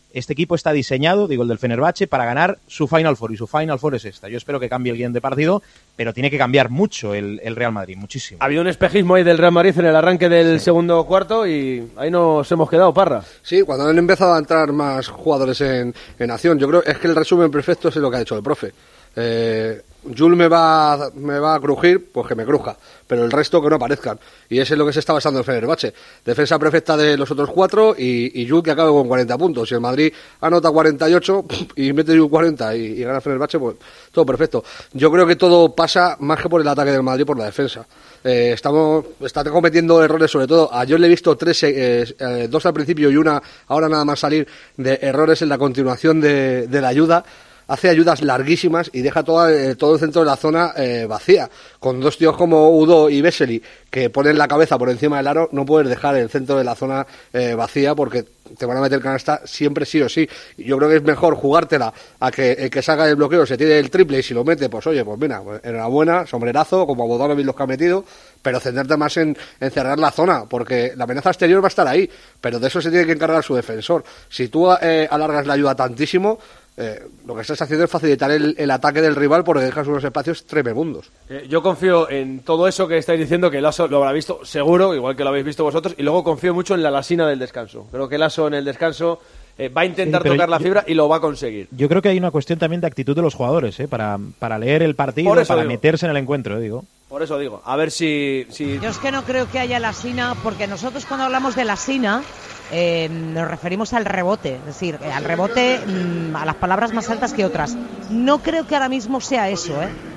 S26: este equipo está diseñado, digo el del Fenerbahce, para ganar su Final Four, y su Final Four es esta. Yo espero que cambie el guión de partido, pero tiene que cambiar mucho el Real Madrid, muchísimo.
S2: Ha habido un espejismo ahí del Real Madrid en el arranque del segundo cuarto y ahí nos hemos quedado, Parra.
S12: Sí, cuando han empezado a entrar más jugadores en acción, yo creo es que el resumen perfecto es lo que ha dicho el profe. Jules me va a crujir, pues que me cruja, pero el resto que no aparezcan, y eso es lo que se está basando en Fenerbahce. Defensa perfecta de los otros 4 y Jules que acabe con 40 puntos. Si el Madrid anota 48 y mete Jules 40 y gana Fenerbahce, pues todo perfecto. Yo creo que todo pasa más que por el ataque del Madrid, por la defensa. Está cometiendo errores, sobre todo yo le he visto 2 al principio y una ahora nada más salir, de errores en la continuación de la ayuda. Hace ayudas larguísimas y deja todo el centro de la zona vacía. Con 2 tíos como Udo y Vesely que ponen la cabeza por encima del aro, no puedes dejar el centro de la zona vacía porque te van a meter canasta siempre sí o sí. Y yo creo que es mejor jugártela a que el que saca el bloqueo se tire el triple y si lo mete, pues oye, pues mira, pues enhorabuena, sombrerazo, como a Bogdanovic los que ha metido, pero centrarte más en cerrar la zona, porque la amenaza exterior va a estar ahí, pero de eso se tiene que encargar su defensor. Si tú alargas la ayuda tantísimo, lo que estás haciendo es facilitar el ataque del rival porque dejas unos espacios tremendos.
S2: Yo confío en todo eso que estáis diciendo, que Lasso lo habrá visto seguro, igual que lo habéis visto vosotros, y luego confío mucho en la Lassina del descanso. Creo que Lasso en el descanso va a intentar tocar la fibra y lo va a conseguir.
S26: Yo creo que hay una cuestión también de actitud de los jugadores, para leer el partido, para meterse en el encuentro, digo.
S2: Por eso digo, a ver si...
S4: Yo es que no creo que haya Lassina, porque nosotros cuando hablamos de Lassina nos referimos al rebote, es decir, al rebote, a las palabras más altas que otras. No creo que ahora mismo sea eso,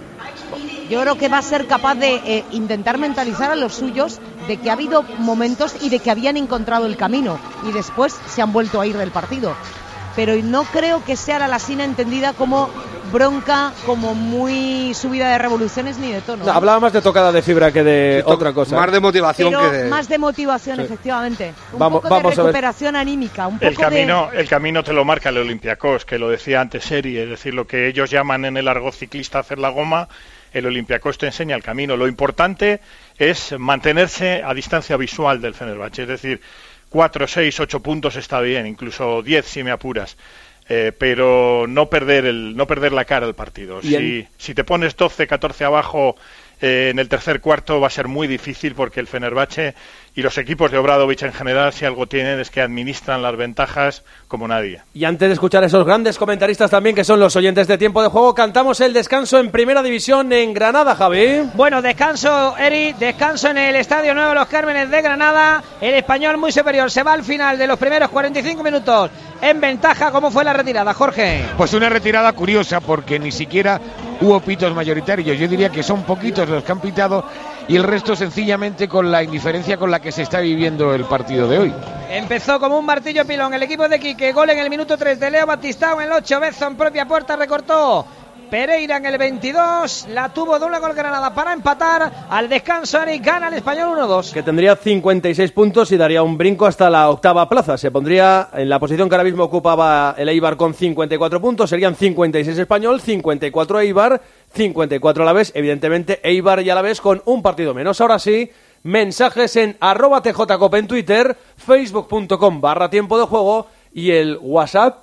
S4: Yo creo que va a ser capaz de intentar mentalizar a los suyos de que ha habido momentos y de que habían encontrado el camino y después se han vuelto a ir del partido. Pero no creo que sea la Lassina entendida como bronca, como muy subida de revoluciones ni de tono.
S2: No, hablaba más de tocada de fibra que de otra cosa.
S12: Más de motivación
S4: pero
S12: que de...
S4: más de motivación, sí. Efectivamente.
S2: Vamos
S4: de recuperación anímica. Un poco
S5: el camino te lo marca el Olympiacos, que lo decía antes Seri, es decir, lo que ellos llaman en el argot ciclista hacer la goma, el Olympiacos te enseña el camino. Lo importante es mantenerse a distancia visual del Fenerbahce, es decir, 4, 6, 8 puntos está bien, incluso 10 si me apuras, pero no perder la cara al partido. Si te pones 12, 14 abajo en el tercer cuarto va a ser muy difícil, porque el Fenerbahce y los equipos de Obradovic en general, si algo tienen, es que administran las ventajas como nadie.
S2: Y antes de escuchar a esos grandes comentaristas también, que son los oyentes de Tiempo de Juego, cantamos el descanso en Primera División en Granada, Javi.
S1: Bueno, descanso, Eri, descanso en el Estadio Nuevo Los Cármenes de Granada. El Español muy superior, se va al final de los primeros 45 minutos en ventaja. ¿Cómo fue la retirada, Jorge?
S6: Pues una retirada curiosa, porque ni siquiera hubo pitos mayoritarios. Yo diría que son poquitos los que han pitado y el resto sencillamente con la indiferencia con la que se está viviendo el partido de hoy.
S1: Empezó como un martillo pilón el equipo de Quique. Gol en el minuto 3 de Leo Batistao, en el 8 Bezo en propia puerta recortó Pereira en el 22, la tuvo de un gol Granada para empatar. Al descanso Eric gana el Español 1-2.
S2: Que tendría 56 puntos y daría un brinco hasta la octava plaza. Se pondría en la posición que ahora mismo ocupaba el Eibar con 54 puntos. Serían 56 Español, 54 Eibar, 54 Alavés. Evidentemente Eibar y Alavés con un partido menos. Ahora sí, mensajes en @tjcope en Twitter, facebook.com/tiempo de juego y el WhatsApp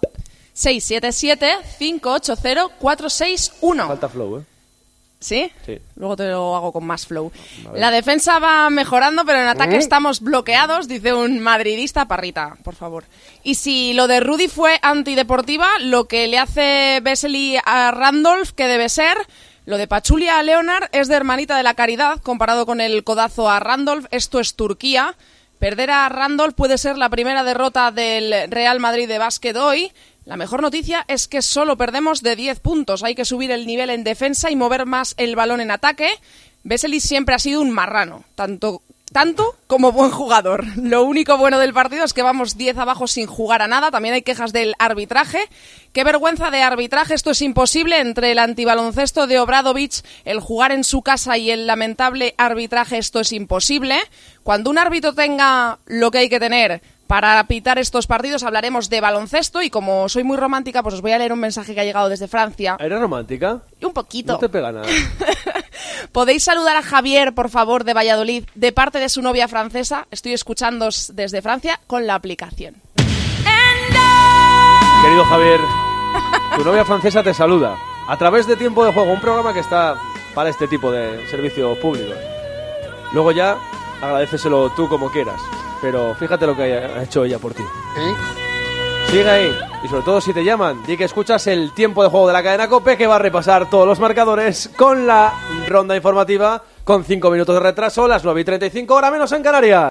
S8: 677-580-461.
S2: Falta flow,
S8: ¿Sí?
S2: Sí.
S8: Luego te lo hago con más flow. La defensa va mejorando, pero en ataque estamos bloqueados, dice un madridista. Parrita, por favor. Y si lo de Rudy fue antideportiva, lo que le hace Vesely a Randolph, que debe ser... Lo de Pachulia a Leonard es de hermanita de la caridad, comparado con el codazo a Randolph. Esto es Turquía. Perder a Randolph puede ser la primera derrota del Real Madrid de básquet hoy. La mejor noticia es que solo perdemos de 10 puntos. Hay que subir el nivel en defensa y mover más el balón en ataque. Vesely siempre ha sido un marrano, tanto como buen jugador. Lo único bueno del partido es que vamos 10 abajo sin jugar a nada. También hay quejas del arbitraje. Qué vergüenza de arbitraje, esto es imposible. Entre el antibaloncesto de Obradovic, el jugar en su casa y el lamentable arbitraje, esto es imposible. Cuando un árbitro tenga lo que hay que tener para pitar estos partidos, hablaremos de baloncesto. Y como soy muy romántica, pues os voy a leer un mensaje que ha llegado desde Francia.
S2: ¿Eres romántica?
S8: Un poquito.
S2: No te pega nada.
S8: ¿Podéis saludar a Javier, por favor, de Valladolid, de parte de su novia francesa? Estoy escuchándoos desde Francia con la aplicación.
S2: Querido Javier, tu novia francesa te saluda a través de Tiempo de Juego, un programa que está para este tipo de servicios públicos. Luego ya agradéceselo tú como quieras, pero fíjate lo que ha hecho ella por ti. Sigue ahí, y sobre todo si te llaman, di que escuchas el Tiempo de Juego de la cadena COPE, que va a repasar todos los marcadores con la ronda informativa con 5 minutos de retraso, las 9:35, hora menos en Canarias.